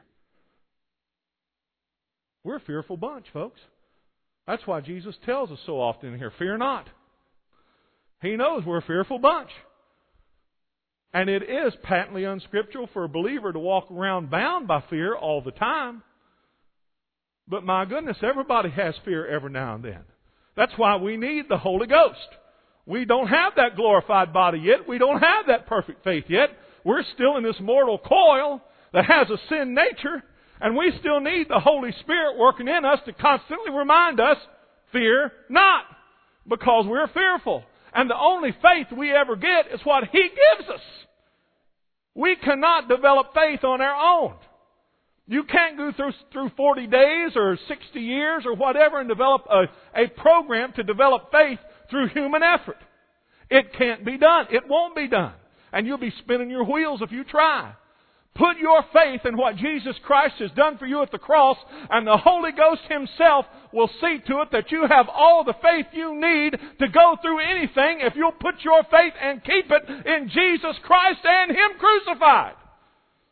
We're a fearful bunch, folks. That's why Jesus tells us so often in here, fear not. He knows we're a fearful bunch. And it is patently unscriptural for a believer to walk around bound by fear all the time. But my goodness, everybody has fear every now and then. That's why we need the Holy Ghost. We don't have that glorified body yet. We don't have that perfect faith yet. We're still in this mortal coil that has a sin nature. And we still need the Holy Spirit working in us to constantly remind us, fear not. Because we're fearful. And the only faith we ever get is what He gives us. We cannot develop faith on our own. You can't go through through forty days or sixty years or whatever and develop a, a program to develop faith through human effort. It can't be done. It won't be done. And you'll be spinning your wheels if you try. Put your faith in what Jesus Christ has done for you at the cross, and the Holy Ghost Himself will see to it that you have all the faith you need to go through anything if you'll put your faith and keep it in Jesus Christ and Him crucified.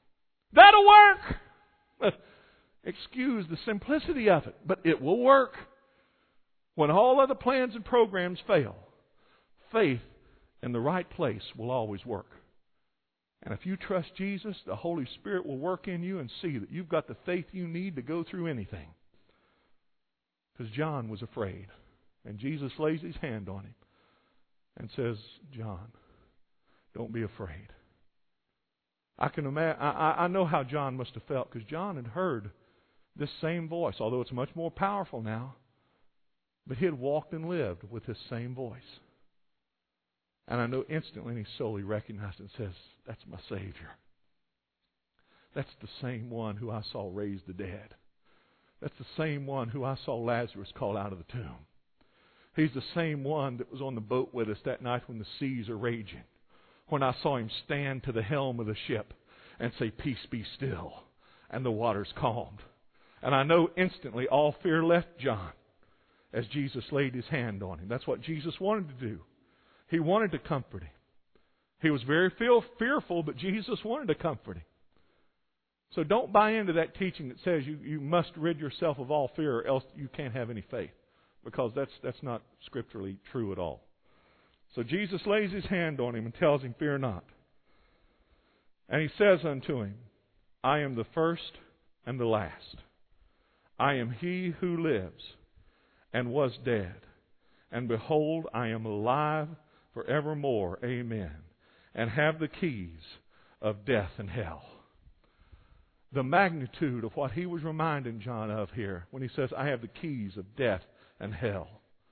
That'll work. Excuse the simplicity of it, but it will work. When all other plans and programs fail, faith in the right place will always work. And if you trust Jesus, the Holy Spirit will work in you and see that you've got the faith you need to go through anything. Because John was afraid. And Jesus lays his hand on him and says, John, don't be afraid. I can imagine, I, I know how John must have felt, because John had heard this same voice, although it's much more powerful now. But he had walked and lived with this same voice. And I know instantly he solely recognized it and says, that's my Savior. That's the same one who I saw raise the dead. That's the same one who I saw Lazarus call out of the tomb. He's the same one that was on the boat with us that night when the seas are raging. When I saw him stand to the helm of the ship and say, peace be still. And the waters calmed. And I know instantly all fear left John as Jesus laid his hand on him. That's what Jesus wanted to do. He wanted to comfort him. He was very feel, fearful, but Jesus wanted to comfort him. So don't buy into that teaching that says you, you must rid yourself of all fear or else you can't have any faith. Because that's, that's not scripturally true at all. So Jesus lays his hand on him and tells him, fear not. And he says unto him, I am the first and the last. I am he who lives and was dead. And behold, I am alive forevermore. Amen. And have the keys of death and hell. The magnitude of what he was reminding John of here when he says, I have the keys of death and hell.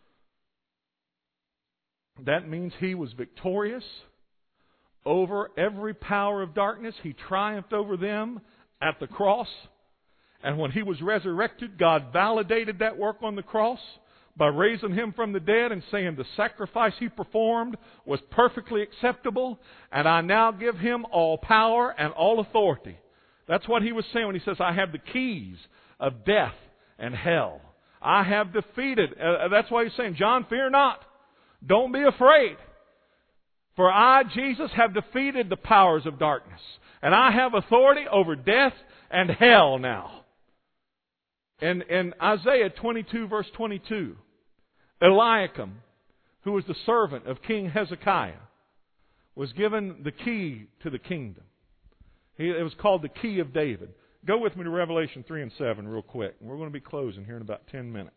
That means he was victorious over every power of darkness. He triumphed over them at the cross. And when he was resurrected, God validated that work on the cross by raising him from the dead and saying the sacrifice he performed was perfectly acceptable, and I now give him all power and all authority. That's what he was saying when he says, I have the keys of death and hell. I have defeated. Uh, that's why he's saying, John, fear not. Don't be afraid. For I, Jesus, have defeated the powers of darkness. And I have authority over death and hell now. In, in Isaiah twenty-two, verse twenty-two, Eliakim, who was the servant of King Hezekiah, was given the key to the kingdom. He, it was called the Key of David. Go with me to Revelation three and seven real quick. We're going to be closing here in about ten minutes.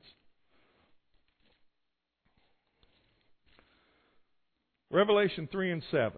Revelation three and seven.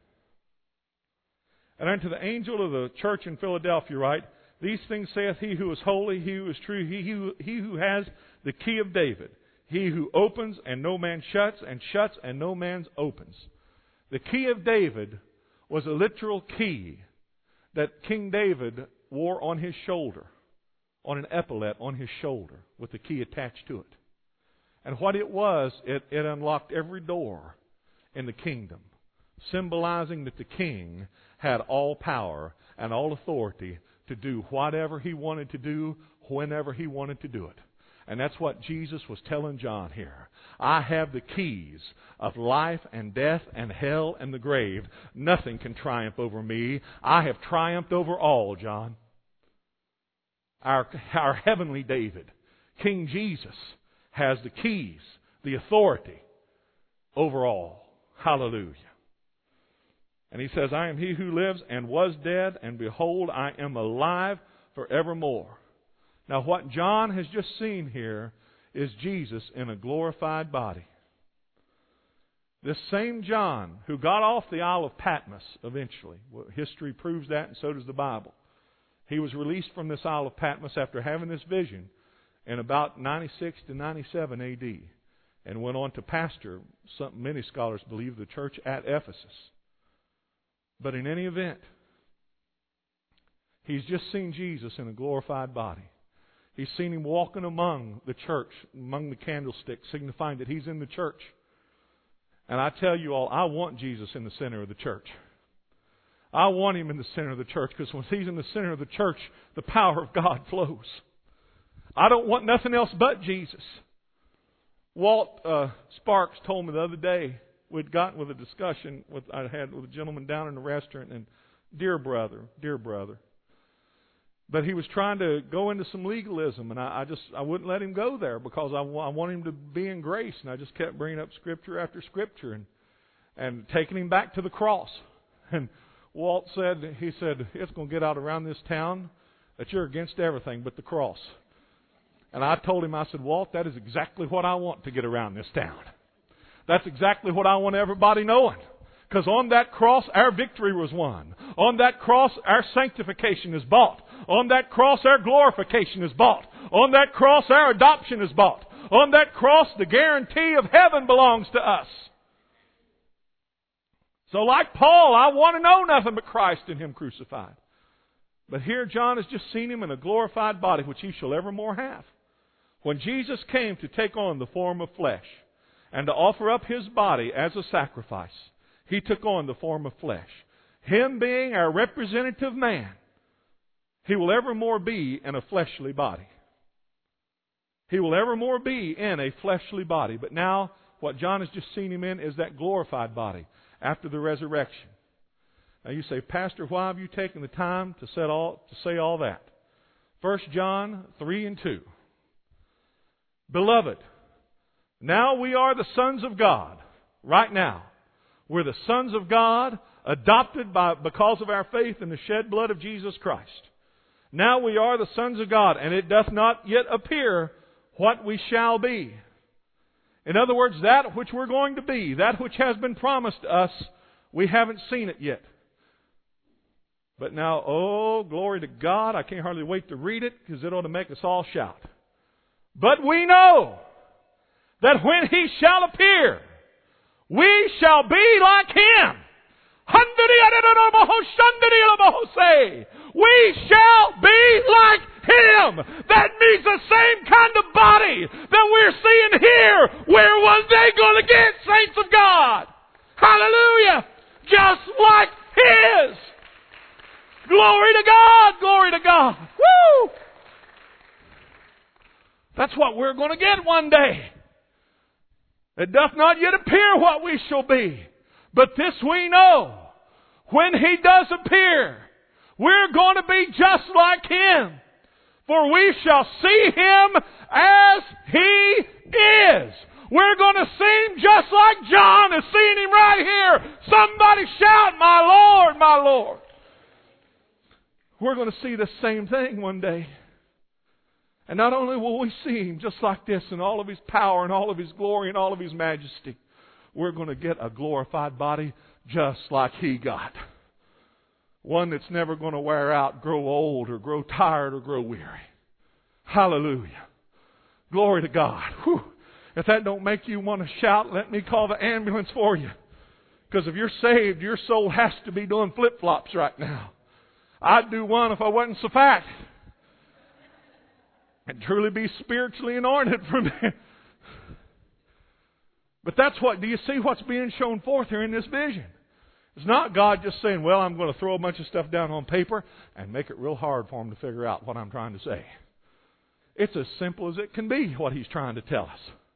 And unto the angel of the church in Philadelphia write, these things saith he who is holy, he who is true, he who, he who has the key of David, he who opens and no man shuts, and shuts and no man opens. The key of David was a literal key that King David wore on his shoulder, on an epaulet on his shoulder, with the key attached to it. And what it was, it, it unlocked every door in the kingdom, symbolizing that the king had all power and all authority to do whatever he wanted to do, whenever he wanted to do it. And that's what Jesus was telling John here. I have the keys of life and death and hell and the grave. Nothing can triumph over me. I have triumphed over all, John. Our, our heavenly David, King Jesus, has the keys, the authority over all. Hallelujah. And he says, I am he who lives and was dead, and behold, I am alive forevermore. Now what John has just seen here is Jesus in a glorified body. This same John who got off the Isle of Patmos eventually. History proves that, and so does the Bible. He was released from this Isle of Patmos after having this vision in about ninety-six to ninety-seven A D and went on to pastor, some, many scholars believe, the church at Ephesus. But in any event, he's just seen Jesus in a glorified body. He's seen him walking among the church, among the candlesticks, signifying that he's in the church. And I tell you all, I want Jesus in the center of the church. I want him in the center of the church, because when he's in the center of the church, the power of God flows. I don't want nothing else but Jesus. Walt uh, Sparks told me the other day, we'd gotten with a discussion with I had with a gentleman down in the restaurant, and dear brother, dear brother, But he was trying to go into some legalism, and I, I just I wouldn't let him go there because I, I want him to be in grace, and I just kept bringing up Scripture after Scripture and and taking him back to the cross. And Walt said, he said, it's going to get out around this town that you're against everything but the cross. And I told him, I said, Walt, that is exactly what I want to get around this town. That's exactly what I want everybody knowing. Because on that cross, our victory was won. On that cross, our sanctification is bought. On that cross, our glorification is bought. On that cross, our adoption is bought. On that cross, the guarantee of heaven belongs to us. So like Paul, I want to know nothing but Christ and Him crucified. But here John has just seen Him in a glorified body, which he shall evermore have. When Jesus came to take on the form of flesh and to offer up His body as a sacrifice, He took on the form of flesh. Him being our representative man, He will evermore be in a fleshly body. He will evermore be in a fleshly body. But now, what John has just seen Him in is that glorified body after the resurrection. Now you say, Pastor, why have you taken the time to, set all, to say all that? First John three and two. Beloved, now we are the sons of God. Right now. We're the sons of God, adopted by because of our faith in the shed blood of Jesus Christ. Now we are the sons of God, and it doth not yet appear what we shall be. In other words, that which we're going to be, that which has been promised us, we haven't seen it yet. But now, oh, glory to God, I can't hardly wait to read it because it ought to make us all shout. But we know that when He shall appear, we shall be like Him. We shall be like Him. That means the same kind of body that we're seeing here. Where was they going to get, saints of God? Hallelujah. Just like His. Glory to God. Glory to God. Woo! That's what we're going to get one day. It doth not yet appear what we shall be. But this we know. When He does appear, we're going to be just like Him. For we shall see Him as He is. We're going to see Him just like John is seeing Him right here. Somebody shout, my Lord, my Lord. We're going to see the same thing one day. And not only will we see Him just like this in all of His power and all of His glory and all of His majesty, we're going to get a glorified body just like He got. One that's never going to wear out, grow old, or grow tired, or grow weary. Hallelujah. Glory to God. Whew. If that don't make you want to shout, let me call the ambulance for you. Because if you're saved, your soul has to be doing flip-flops right now. I'd do one if I wasn't so fat. And truly be spiritually anointed for me. But that's what, do you see what's being shown forth here in this vision? It's not God just saying, well, I'm going to throw a bunch of stuff down on paper and make it real hard for them to figure out what I'm trying to say. It's as simple as it can be what He's trying to tell us.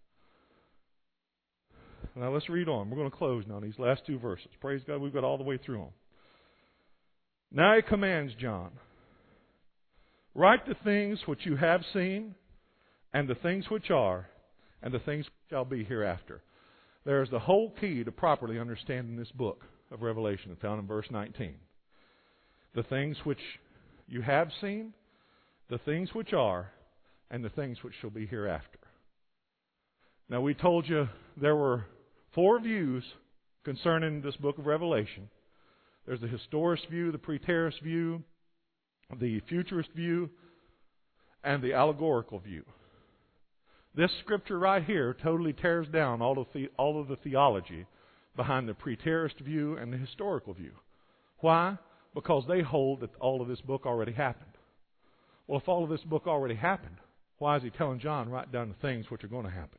Now let's read on. We're going to close now on these last two verses. Praise God, we've got all the way through them. Now He commands John, write the things which you have seen, and the things which are, and the things which shall be hereafter. There is the whole key to properly understanding this book of Revelation, found in verse nineteen. The things which you have seen, the things which are, and the things which shall be hereafter. Now we told you there were four views concerning this book of Revelation. There's the historist view, the preterist view, the futurist view, and the allegorical view. This scripture right here totally tears down all of the, all of the theology behind the preterist view and the historical view. Why? Because they hold that all of this book already happened. Well, if all of this book already happened, why is He telling John write down the things which are going to happen?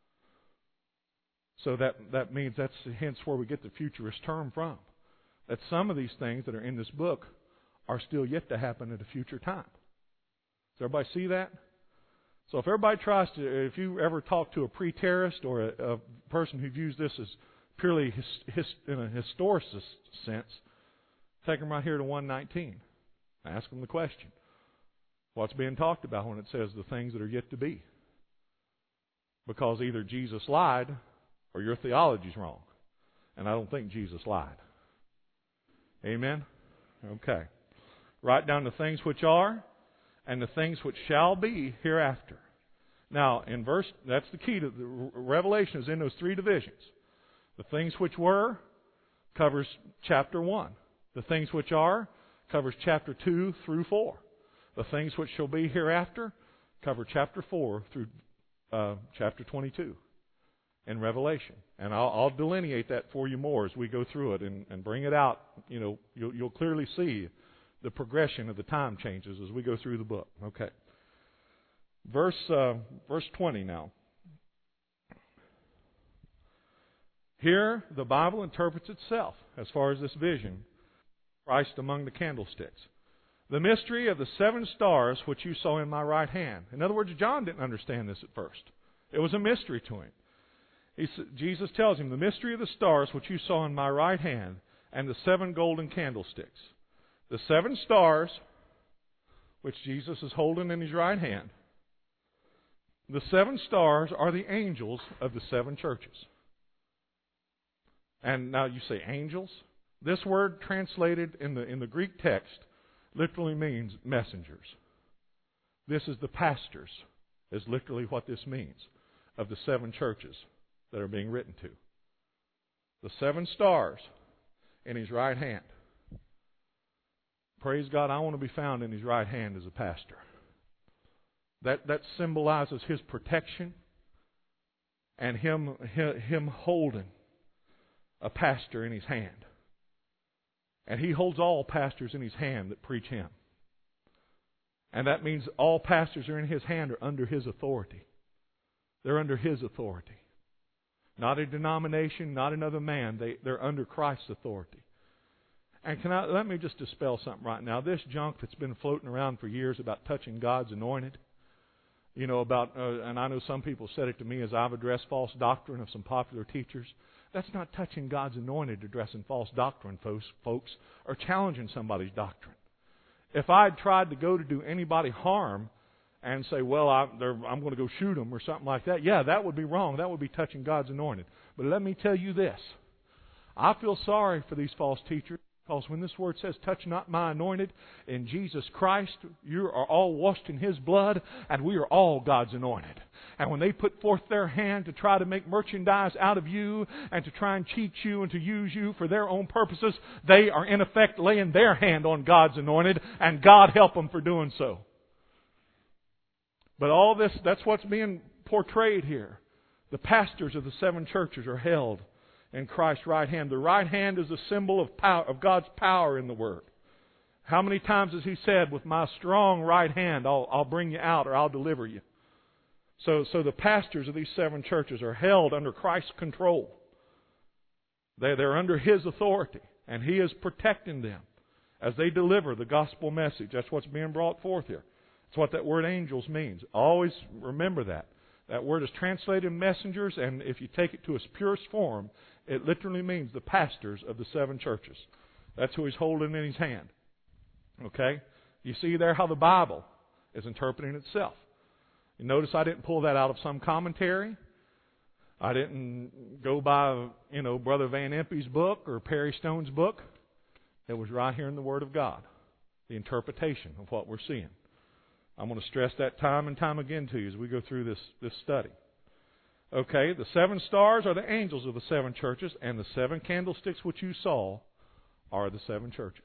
So that, that means that's hence where we get the futurist term from. That some of these things that are in this book are still yet to happen at a future time. Does everybody see that? So if everybody tries to, if you ever talk to a preterist or a, a person who views this as purely his, his, in a historicist sense, take them right here to one nineteen. Ask them the question. What's being talked about when it says the things that are yet to be? Because either Jesus lied or your theology's wrong. And I don't think Jesus lied. Amen? Okay. Write down the things which are and the things which shall be hereafter. Now, in verse, that's the key to the Revelation is in those three divisions. The things which were covers chapter one. The things which are covers chapter two through four. The things which shall be hereafter cover chapter four through uh, chapter twenty-two in Revelation. And I'll, I'll delineate that for you more as we go through it and, and bring it out. You know, you'll, you'll clearly see the progression of the time changes as we go through the book. Okay. Verse uh, verse twenty now. Here the Bible interprets itself as far as this vision, Christ among the candlesticks. The mystery of the seven stars which you saw in my right hand. In other words, John didn't understand this at first. It was a mystery to him. He, Jesus tells him, the mystery of the stars which you saw in my right hand and the seven golden candlesticks. The seven stars which Jesus is holding in his right hand. The seven stars are the angels of the seven churches. And now you say angels? This word translated in the in the Greek text literally means messengers. This is the pastors, is literally what this means, of the seven churches that are being written to. The seven stars in his right hand. Praise God, I want to be found in his right hand as a pastor. That that symbolizes his protection and him him holding a pastor in his hand. And he holds all pastors in his hand that preach him. And that means all pastors are in his hand are under his authority. They're under his authority. Not a denomination, not another man. They, they're under Christ's authority. And can I let me just dispel something right now. This junk that's been floating around for years about touching God's anointed, you know, about, uh, and I know some people said it to me as I've addressed false doctrine of some popular teachers. That's not touching God's anointed, addressing false doctrine, folks, or challenging somebody's doctrine. If I'd tried to go to do anybody harm and say, well, I, I'm going to go shoot them or something like that, yeah, that would be wrong. That would be touching God's anointed. But let me tell you this. I feel sorry for these false teachers. Because when this word says, touch not my anointed, in Jesus Christ, you are all washed in His blood, and we are all God's anointed. And when they put forth their hand to try to make merchandise out of you, and to try and cheat you, and to use you for their own purposes, they are in effect laying their hand on God's anointed, and God help them for doing so. But all this, that's what's being portrayed here. The pastors of the seven churches are held in Christ's right hand. The right hand is a symbol of power, of God's power in the Word. How many times has He said, with my strong right hand, I'll, I'll bring you out or I'll deliver you? So, so the pastors of these seven churches are held under Christ's control. They, they're under His authority, and He is protecting them as they deliver the gospel message. That's what's being brought forth here. That's what that word angels means. Always remember that. That word is translated messengers, and if you take it to its purest form, it literally means the pastors of the seven churches. That's who He's holding in His hand. Okay? You see there how the Bible is interpreting itself. You notice I didn't pull that out of some commentary. I didn't go by, you know, Brother Van Impe's book or Perry Stone's book. It was right here in the Word of God. The interpretation of what we're seeing. I'm going to stress that time and time again to you as we go through this, this study. Okay, the seven stars are the angels of the seven churches, and the seven candlesticks which you saw are the seven churches.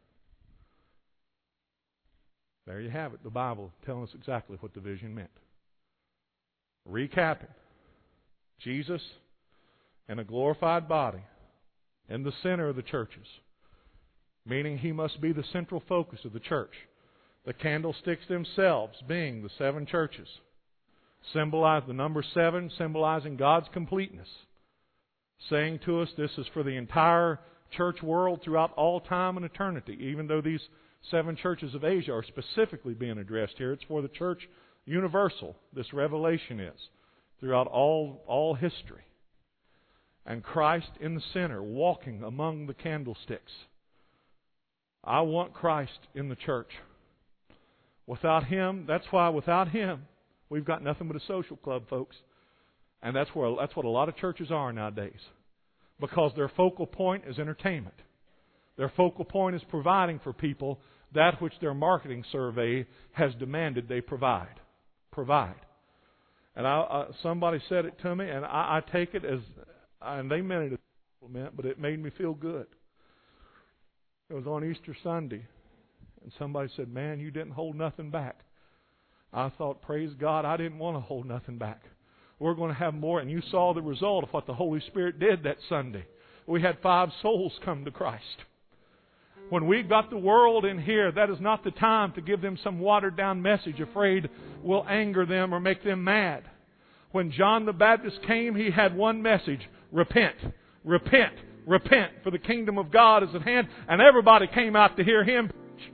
There you have it, the Bible telling us exactly what the vision meant. Recapping. Jesus in a glorified body in the center of the churches, meaning He must be the central focus of the church. The candlesticks themselves being the seven churches. Symbolize the number seven, symbolizing God's completeness. Saying to us this is for the entire church world throughout all time and eternity. Even though these seven churches of Asia are specifically being addressed here, it's for the church universal. This revelation is throughout all, all history. And Christ in the center, walking among the candlesticks. I want Christ in the church. Without Him, that's why without Him, we've got nothing but a social club, folks. And that's where that's what a lot of churches are nowadays. Because their focal point is entertainment. Their focal point is providing for people that which their marketing survey has demanded they provide. Provide. And I, uh, somebody said it to me, and I, I take it as, and they meant it as a compliment, but it made me feel good. It was on Easter Sunday, and somebody said, "Man, you didn't hold nothing back." I thought, praise God, I didn't want to hold nothing back. We're going to have more, and you saw the result of what the Holy Spirit did that Sunday. We had five souls come to Christ. When we got the world in here, that is not the time to give them some watered-down message afraid will anger them or make them mad. When John the Baptist came, he had one message: repent, repent, repent, for the kingdom of God is at hand. And everybody came out to hear him preach.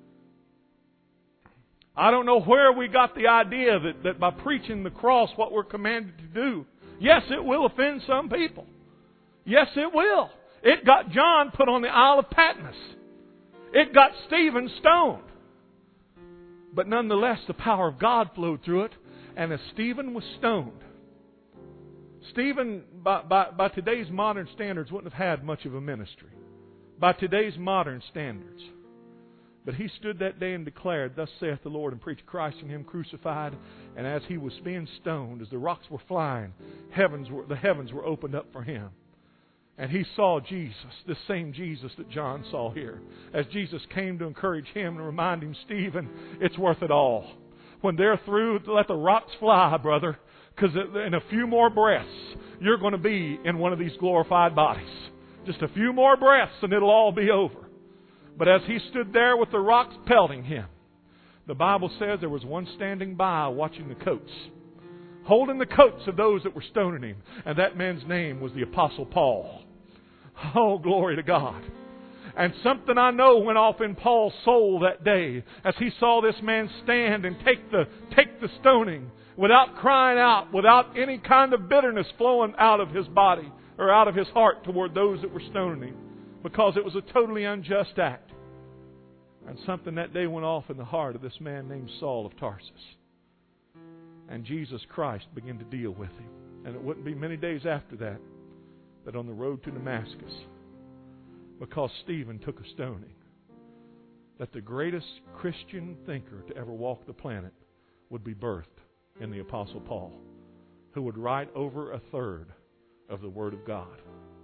I don't know where we got the idea that, that by preaching the cross, what we're commanded to do, yes, it will offend some people. Yes, it will. It got John put on the Isle of Patmos. It got Stephen stoned. But nonetheless, the power of God flowed through it. And as Stephen was stoned, Stephen, by, by, by today's modern standards, wouldn't have had much of a ministry. By today's modern standards. But he stood that day and declared, "Thus saith the Lord," and preached Christ and Him crucified. And as he was being stoned, as the rocks were flying, heavens were, the heavens were opened up for him. And he saw Jesus, the same Jesus that John saw here. As Jesus came to encourage him and remind him, "Stephen, it's worth it all. When they're through, let the rocks fly, brother. Because in a few more breaths, you're going to be in one of these glorified bodies. Just a few more breaths and it'll all be over." But as he stood there with the rocks pelting him, the Bible says there was one standing by watching the coats, holding the coats of those that were stoning him. And that man's name was the Apostle Paul. Oh, glory to God. And something I know went off in Paul's soul that day as he saw this man stand and take the, take the stoning without crying out, without any kind of bitterness flowing out of his body or out of his heart toward those that were stoning him, because it was a totally unjust act. And something that day went off in the heart of this man named Saul of Tarsus. And Jesus Christ began to deal with him. And it wouldn't be many days after that that on the road to Damascus, because Stephen took a stoning, that the greatest Christian thinker to ever walk the planet would be birthed in the Apostle Paul, who would write over a third of the Word of God.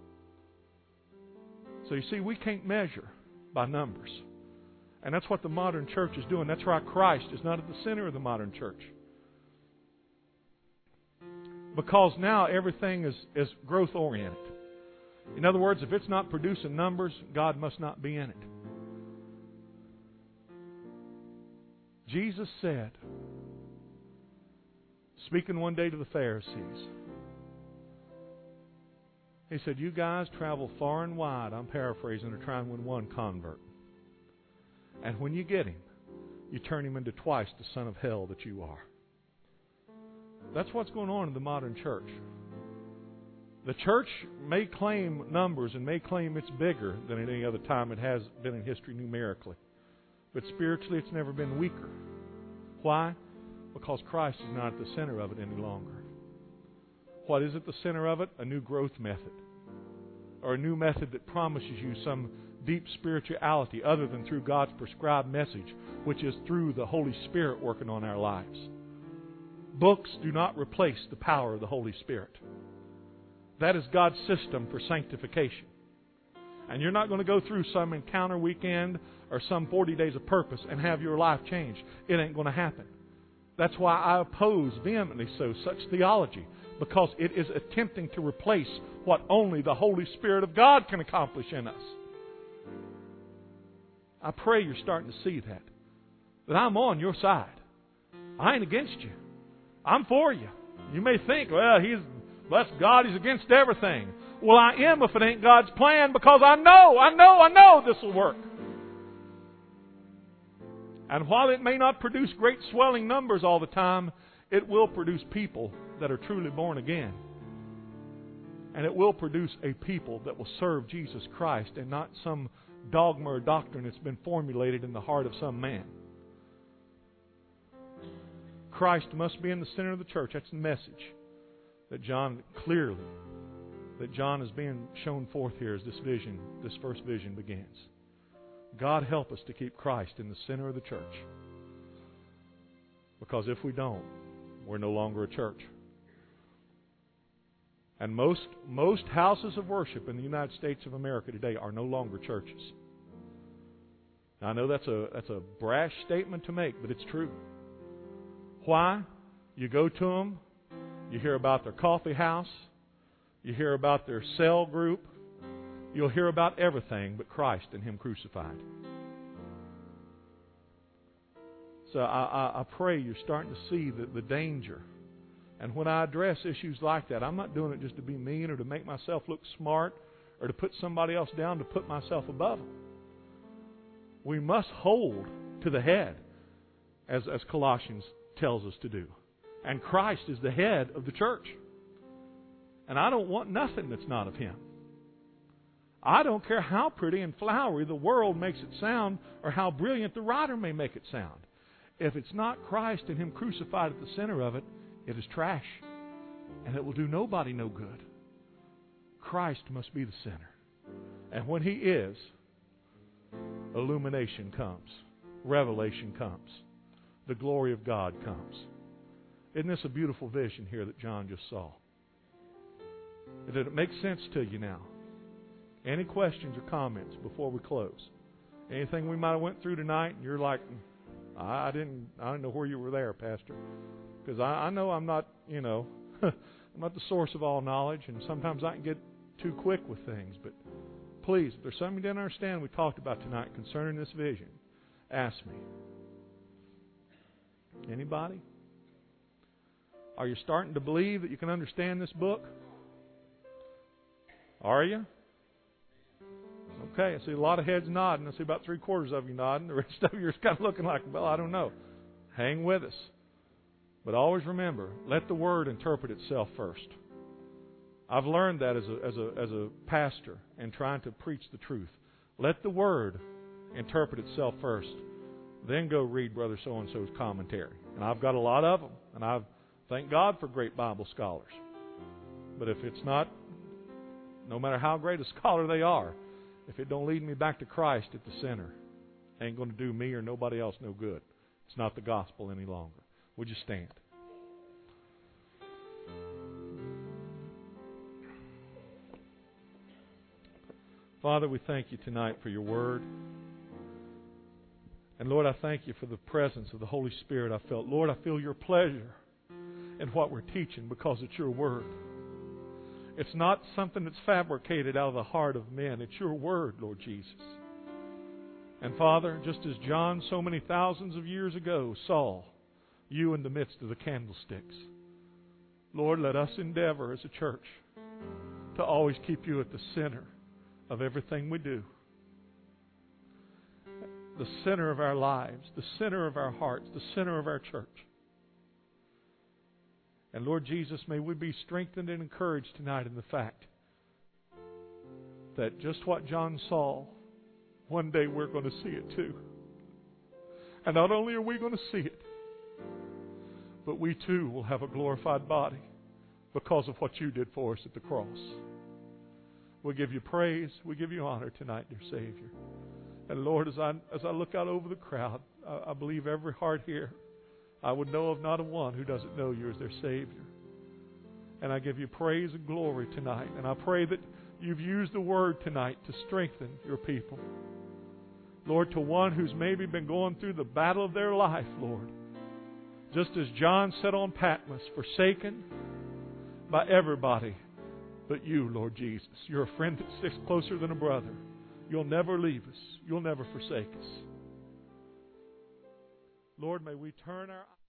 So you see, we can't measure by numbers. And that's what the modern church is doing. That's why Christ is not at the center of the modern church. Because now everything is, is growth-oriented. In other words, if it's not producing numbers, God must not be in it. Jesus said, speaking one day to the Pharisees, He said, "You guys travel far and wide," I'm paraphrasing, to try and win one convert. "And when you get him, you turn him into twice the son of hell that you are." That's what's going on in the modern church. The church may claim numbers and may claim it's bigger than at any other time it has been in history numerically. But spiritually, it's never been weaker. Why? Because Christ is not at the center of it any longer. What is at the center of it? A new growth method. Or a new method that promises you some deep spirituality other than through God's prescribed message, which is through the Holy Spirit working on our lives. Books do not replace the power of the Holy Spirit. That is God's system for sanctification. And you're not going to go through some encounter weekend or some forty days of purpose and have your life change. It ain't going to happen. That's why I oppose vehemently so such theology, because it is attempting to replace what only the Holy Spirit of God can accomplish in us. I pray you're starting to see that. That I'm on your side. I ain't against you. I'm for you. You may think, well, he's, bless God, he's against everything. Well, I am if it ain't God's plan, because I know, I know, I know this will work. And while it may not produce great swelling numbers all the time, it will produce people that are truly born again. And it will produce a people that will serve Jesus Christ and not some dogma or doctrine that's been formulated in the heart of some man. Christ must be in the center of the church. That's the message that John clearly, that John is being shown forth here as this vision, this first vision begins. God help us to keep Christ in the center of the church. Because if we don't, we're no longer a church. And most most houses of worship in the United States of America today are no longer churches. Now, I know that's a that's a brash statement to make, but it's true. Why? You go to them, you hear about their coffee house, you hear about their cell group, you'll hear about everything but Christ and Him crucified. So I, I, I pray you're starting to see the, the danger. And when I address issues like that, I'm not doing it just to be mean or to make myself look smart or to put somebody else down to put myself above them. We must hold to the head, as, as Colossians tells us to do. And Christ is the head of the church. And I don't want nothing that's not of Him. I don't care how pretty and flowery the world makes it sound or how brilliant the writer may make it sound. If it's not Christ and Him crucified at the center of it, it is trash. And it will do nobody no good. Christ must be the center. And when He is, illumination comes. Revelation comes. The glory of God comes. Isn't this a beautiful vision here that John just saw? Did it make sense to you now? Any questions or comments before we close? Anything we might have went through tonight and you're like, I didn't I didn't know where you were there, Pastor. Because I, I know I'm not, you know, I'm not the source of all knowledge, and sometimes I can get too quick with things. But please, if there's something you didn't understand we talked about tonight concerning this vision, ask me. Anybody? Are you starting to believe that you can understand this book? Are you? Okay, I see a lot of heads nodding. I see about three quarters of you nodding. The rest of you are kind of looking like, well, I don't know. Hang with us. But always remember, let the Word interpret itself first. I've learned that as a, as a, as a pastor and trying to preach the truth. Let the Word interpret itself first. Then go read Brother So-and-so's commentary. And I've got a lot of them. And I thank God for great Bible scholars. But if it's not, no matter how great a scholar they are, if it don't lead me back to Christ at the center, it ain't going to do me or nobody else no good. It's not the gospel any longer. Would you stand? Father, we thank you tonight for your word. And Lord, I thank you for the presence of the Holy Spirit I felt. Lord, I feel your pleasure in what we're teaching because it's your word. It's not something that's fabricated out of the heart of men. It's your word, Lord Jesus. And Father, just as John so many thousands of years ago saw you in the midst of the candlesticks, Lord, let us endeavor as a church to always keep you at the center of everything we do. The center of our lives, the center of our hearts, the center of our church. And Lord Jesus, may we be strengthened and encouraged tonight in the fact that just what John saw, one day we're going to see it too. And not only are we going to see it, but we too will have a glorified body because of what you did for us at the cross. We give you praise, we give you honor tonight, dear Savior. And Lord, as I as I look out over the crowd, I, I believe every heart here, I would know of not a one who doesn't know you as their Savior. And I give you praise and glory tonight. And I pray that you've used the word tonight to strengthen your people. Lord, to one who's maybe been going through the battle of their life, Lord. Just as John said on Patmos, forsaken by everybody but you, Lord Jesus. You're a friend that sticks closer than a brother. You'll never leave us. You'll never forsake us. Lord, may we turn our